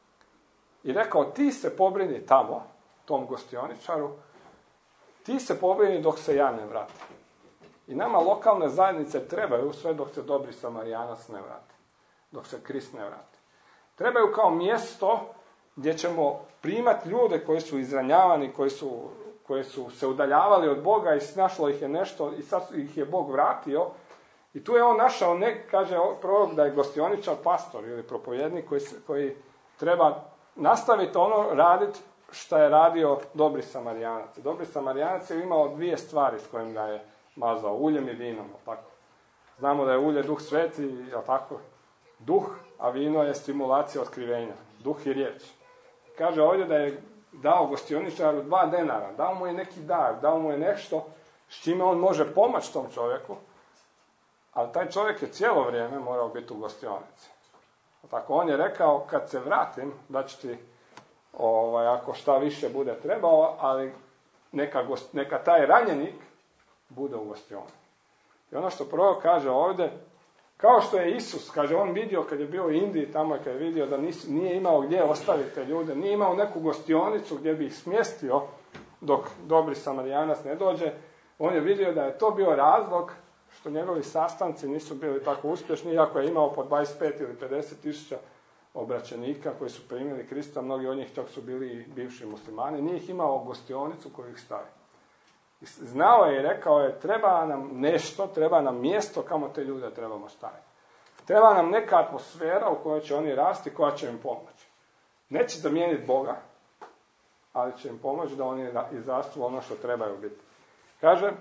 I rekao, ti se pobrini tamo, tom gostioničaru, ti se pobrini dok se ja ne vratim. I nama lokalne zajednice trebaju sve dok se dobri Samarijanac ne vrati. Dok se Krist ne vrati. Trebaju kao mjesto gdje ćemo primati ljude koji su izranjavani, koji su, koji su se udaljavali od Boga i snašlo ih je nešto i sad ih je Bog vratio. I tu je on našao, ne, kaže prorok da je gostioničar pastor ili propovjednik koji, koji treba nastaviti ono raditi što je radio dobri Samarijanac. Dobri Samarijanac je imao dvije stvari s kojim ga je mazao, uljem i vinom. Tako. Znamo da je ulje duh sveti, je tako? Duh, a vino je stimulacija otkrivenja. Duh i riječ. Kaže ovdje da je dao gostioničaru dva denara, dao mu je neki dar, dao mu je nešto s čime on može pomoći tom čovjeku, ali taj čovjek je cijelo vrijeme morao biti u gostionici. Tako on je rekao, kad se vratim, da ću ti, ovaj, ako šta više bude trebao, ali neka, gost, neka taj ranjenik bude u gostionici. I ono što prorok kaže ovdje, kao što je Isus, kaže, on vidio kad je bio u Indiji, tamo je kad je vidio da nis, nije imao gdje ostaviti te ljude, nije imao neku gostionicu gdje bi ih smjestio dok dobri Samarijanac ne dođe, on je vidio da je to bio razlog što njegovi sastanci nisu bili tako uspješni, iako je imao po dvadeset pet ili pedeset tisuća obraćenika koji su primili Krista, mnogi od njih čak su bili i bivši muslimani, nije ih imao gostionicu koju ih stavi. Znao je i rekao je, treba nam nešto, treba nam mjesto kamo te ljude trebamo staviti. Treba nam neka atmosfera u kojoj će oni rasti, koja će im pomoći. Neće zamijeniti Boga, ali će im pomoći da oni izrastu ono što trebaju biti. Kaže,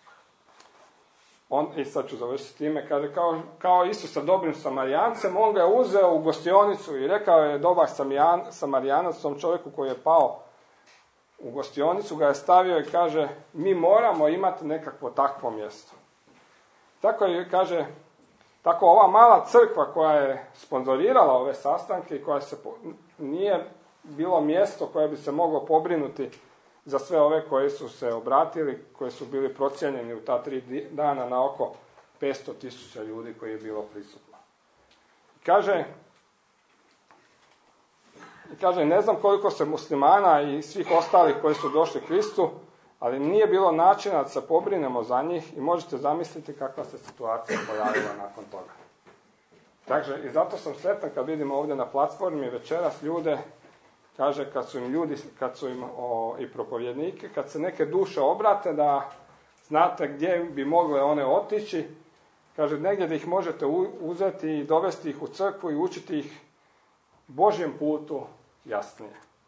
on, i sad ću završiti s time, kaže, kao, kao Isus sa dobrim Samarijancem, on ga je uzeo u gostionicu i rekao je dobar Samarijanac tom čovjeku koji je pao u gostionicu, ga je stavio i kaže, mi moramo imati nekakvo takvo mjesto. Tako je, kaže, tako ova mala crkva koja je sponzorirala ove sastanke i koja se nije bilo mjesto koje bi se moglo pobrinuti za sve ove koji su se obratili, koji su bili procijenjeni u ta tri dana na oko petsto tisuća ljudi koji je bilo prisutno. Kaže, kaže, ne znam koliko se muslimana i svih ostalih koji su došli Kristu, ali nije bilo načina da se pobrinemo za njih i možete zamisliti kakva se situacija pojavila nakon toga. Takže, i zato sam sretan kad vidimo ovdje na platformi večeras ljude, kaže, kad su im ljudi, kad su im o, i propovjednike, kad se neke duše obrate, da znate gdje bi mogle one otići, kaže, negdje da ih možete uzeti i dovesti ih u crkvu i učiti ih Božjem putu jasnije.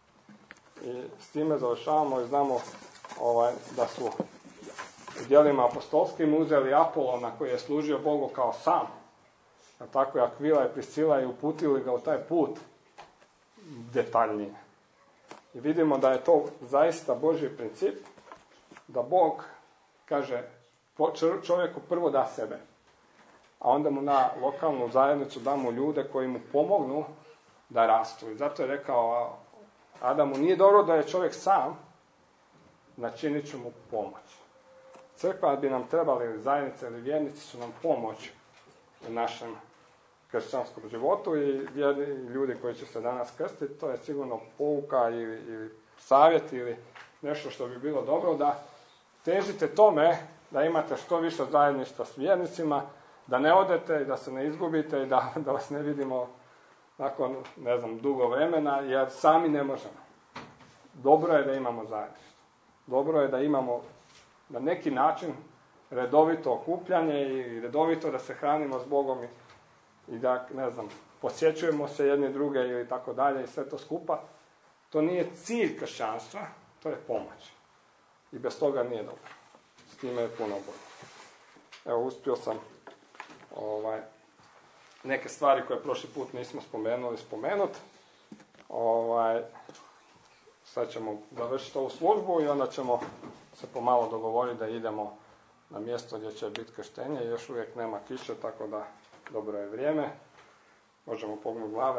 I s time završavamo i znamo ovaj, da su u djelima apostolskim uzeli Apolona koji je služio Bogu kao sam. A tako je Akvila i Priscila i uputili ga u taj put detaljnije. I vidimo da je to zaista Božji princip, da Bog, kaže, čovjeku prvo da sebe, a onda mu na lokalnu zajednicu da mu ljude koji mu pomognu da rastu. I zato je rekao Adamu, nije dobro da je čovjek sam, načinit ću mu pomoć. Crkva bi nam trebali, ili zajednice ili vjernici su nam pomoć u našem kršćanskom životu i ljudi koji će se danas krstiti, to je sigurno pouka ili, ili savjet ili nešto što bi bilo dobro, da težite tome da imate što više zajedništva s vjernicima, da ne odete i da se ne izgubite i da, da vas ne vidimo nakon, ne znam, dugo vremena, jer sami ne možemo. Dobro je da imamo zajedništvo. Dobro je da imamo na neki način redovito okupljanje i redovito da se hranimo s Bogom i, i da, ne znam, posjećujemo se jedni druge ili tako dalje i sve to skupa. To nije cilj kršćanstva, to je pomoć. I bez toga nije dobro. S time je puno bolje. Evo, uspio sam ovaj, neke stvari koje prošli put nismo spomenuli spomenuti. Ovaj, sad ćemo završiti ovu službu i onda ćemo se pomalo dogovoriti da idemo na mjesto gdje će biti krštenje. Još uvijek nema kiše, tako da dobro je vrijeme. Možemo pognuti glave.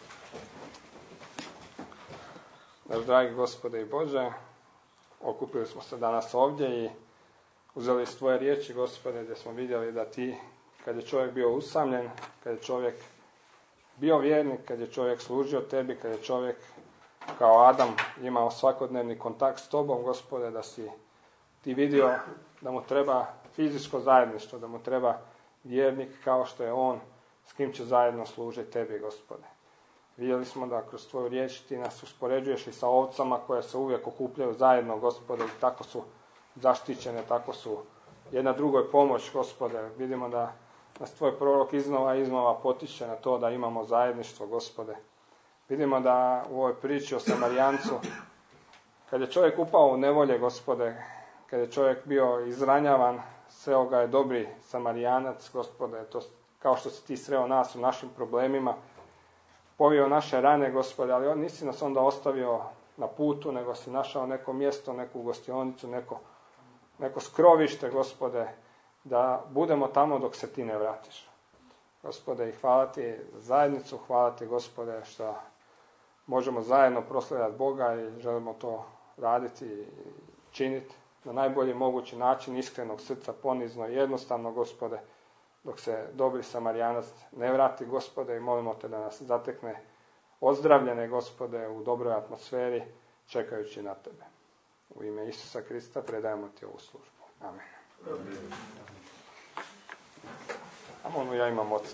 Naš dragi Gospode i Bože, okupili smo se danas ovdje i uzeli s tvoje riječi, Gospode, gdje smo vidjeli da ti, kad je čovjek bio usamljen, kad je čovjek bio vjernik, kad je čovjek služio tebi, kad je čovjek kao Adam imao svakodnevni kontakt s tobom, Gospode, da si ti vidio da mu treba fizičko zajedništvo, da mu treba vjernik kao što je on, s kim će zajedno služiti tebi, Gospode. Vidjeli smo da kroz tvoju riječ ti nas uspoređuješ i sa ovcama koje se uvijek okupljaju zajedno, Gospode, i tako su zaštićene, tako su jedna drugoj pomoć, Gospode. Vidimo da nas tvoj prorok iznova i iznova potiče na to da imamo zajedništvo, Gospode. Vidimo da u ovoj priči o Samarijancu, kad je čovjek upao u nevolje, Gospode, kad je čovjek bio izranjavan, sreo ga je dobri Samarijanac, Gospode, to kao što si ti sreo nas u našim problemima, povio naše rane, Gospode, ali nisi nas onda ostavio na putu, nego si našao neko mjesto, neku gostionicu, neko, neko skrovište, Gospode, da budemo tamo dok se ti ne vratiš. Gospode, i hvala ti za zajednicu, hvala ti, Gospode, što možemo zajedno proslavljati Boga i želimo to raditi i činiti na najbolji mogući način, iskrenog srca, ponizno i jednostavno, Gospode, dok se dobri Samarijanac ne vrati, Gospode, i molimo te da nas zatekne ozdravljene, Gospode, u dobroj atmosferi, čekajući na tebe. U ime Isusa Krista predajemo ti ovu službu. Amen. Amen. Amonu, ja imam oca.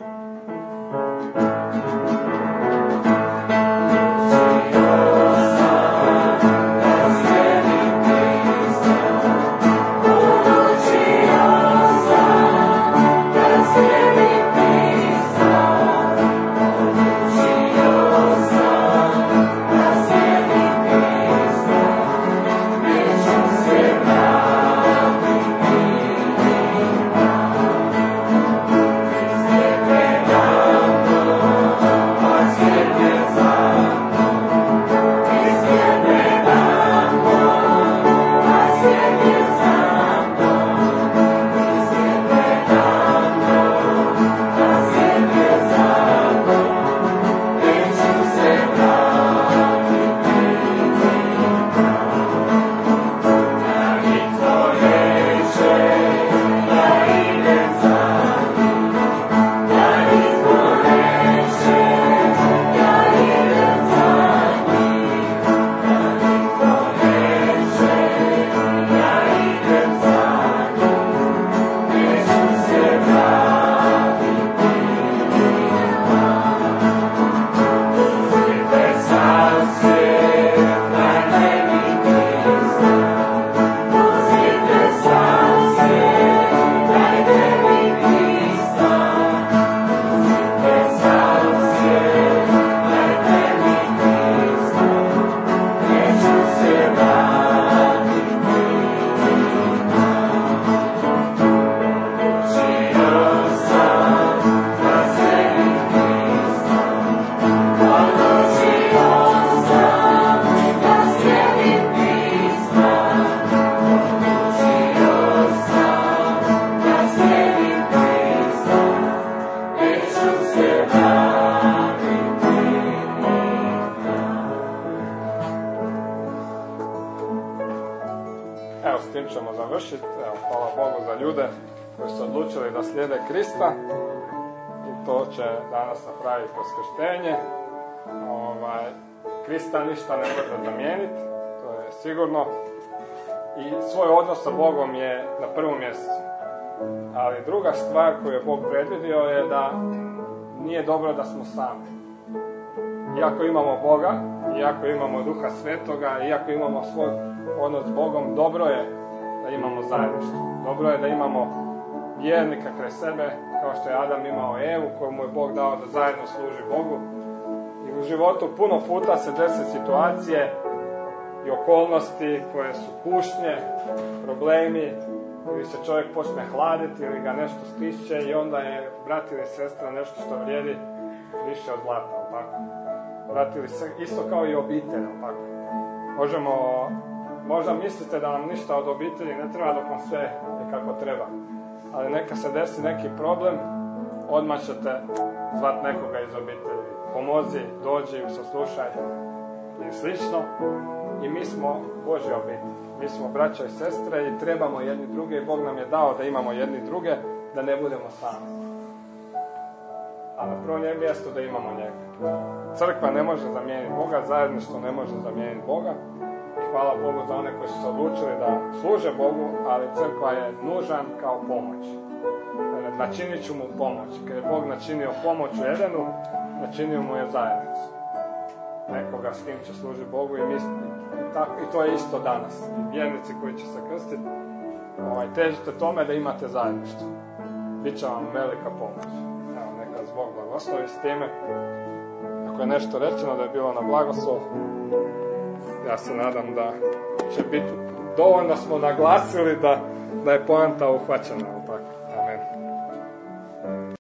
Evo, s tim ćemo završiti. Evo, hvala Bogu za ljude koji su odlučili da slijede Krista i to će danas napraviti kroz krštenje. Ovaj, Krista ništa ne može zamijeniti, to je sigurno. I svoj odnos sa Bogom je na prvom mjestu. Ali druga stvar koju je Bog predvidio je da nije dobro da smo sami. Iako imamo Boga, iako imamo Duha Svetoga, iako imamo svoj odnos s Bogom, dobro je da imamo zajedništvo. Dobro je da imamo vjernika kraj sebe, kao što je Adam imao Evu, koju mu je Bog dao da zajedno služi Bogu. I u životu puno puta se dese situacije i okolnosti koje su kušnje, problemi, ili se čovjek počne hladiti ili ga nešto stišće i onda je brat ili sestra nešto što vrijedi više od zlata, tako? Brat ili se, isto kao i obitelj, tako? Možemo, možda mislite da nam ništa od obitelji ne treba dok vam sve je kako treba, ali neka se desi neki problem, odmah ćete zvat nekoga iz obitelji, pomozi, dođi, saslušaj i slično. I mi smo Božja obitelj. Mi smo braća i sestre i trebamo jedni druge i Bog nam je dao da imamo jedni druge, da ne budemo sami. A na prvom je mjesto da imamo njega. Crkva ne može zamijeniti Boga, zajedništvo ne može zamijeniti Boga. I hvala Bogu za one koji su se odlučili da služe Bogu, ali crkva je nužan kao pomoć. Načinit ću mu pomoć. Kad je Bog načinio pomoć u Edenu, načinio mu je zajednicu. Nekoga s kim će služiti Bogu i, mi, i, tako, i to je isto danas. I vjernici koji će se krstiti, ovaj, težite tome da imate zajedništvo. Biće vam velika pomoć. Evo, neka Bog blagoslovi s time. Ako je nešto rečeno da je bilo na blagoslov, ja se nadam da će biti dovoljno smo naglasili da, da je poanta uhvaćena.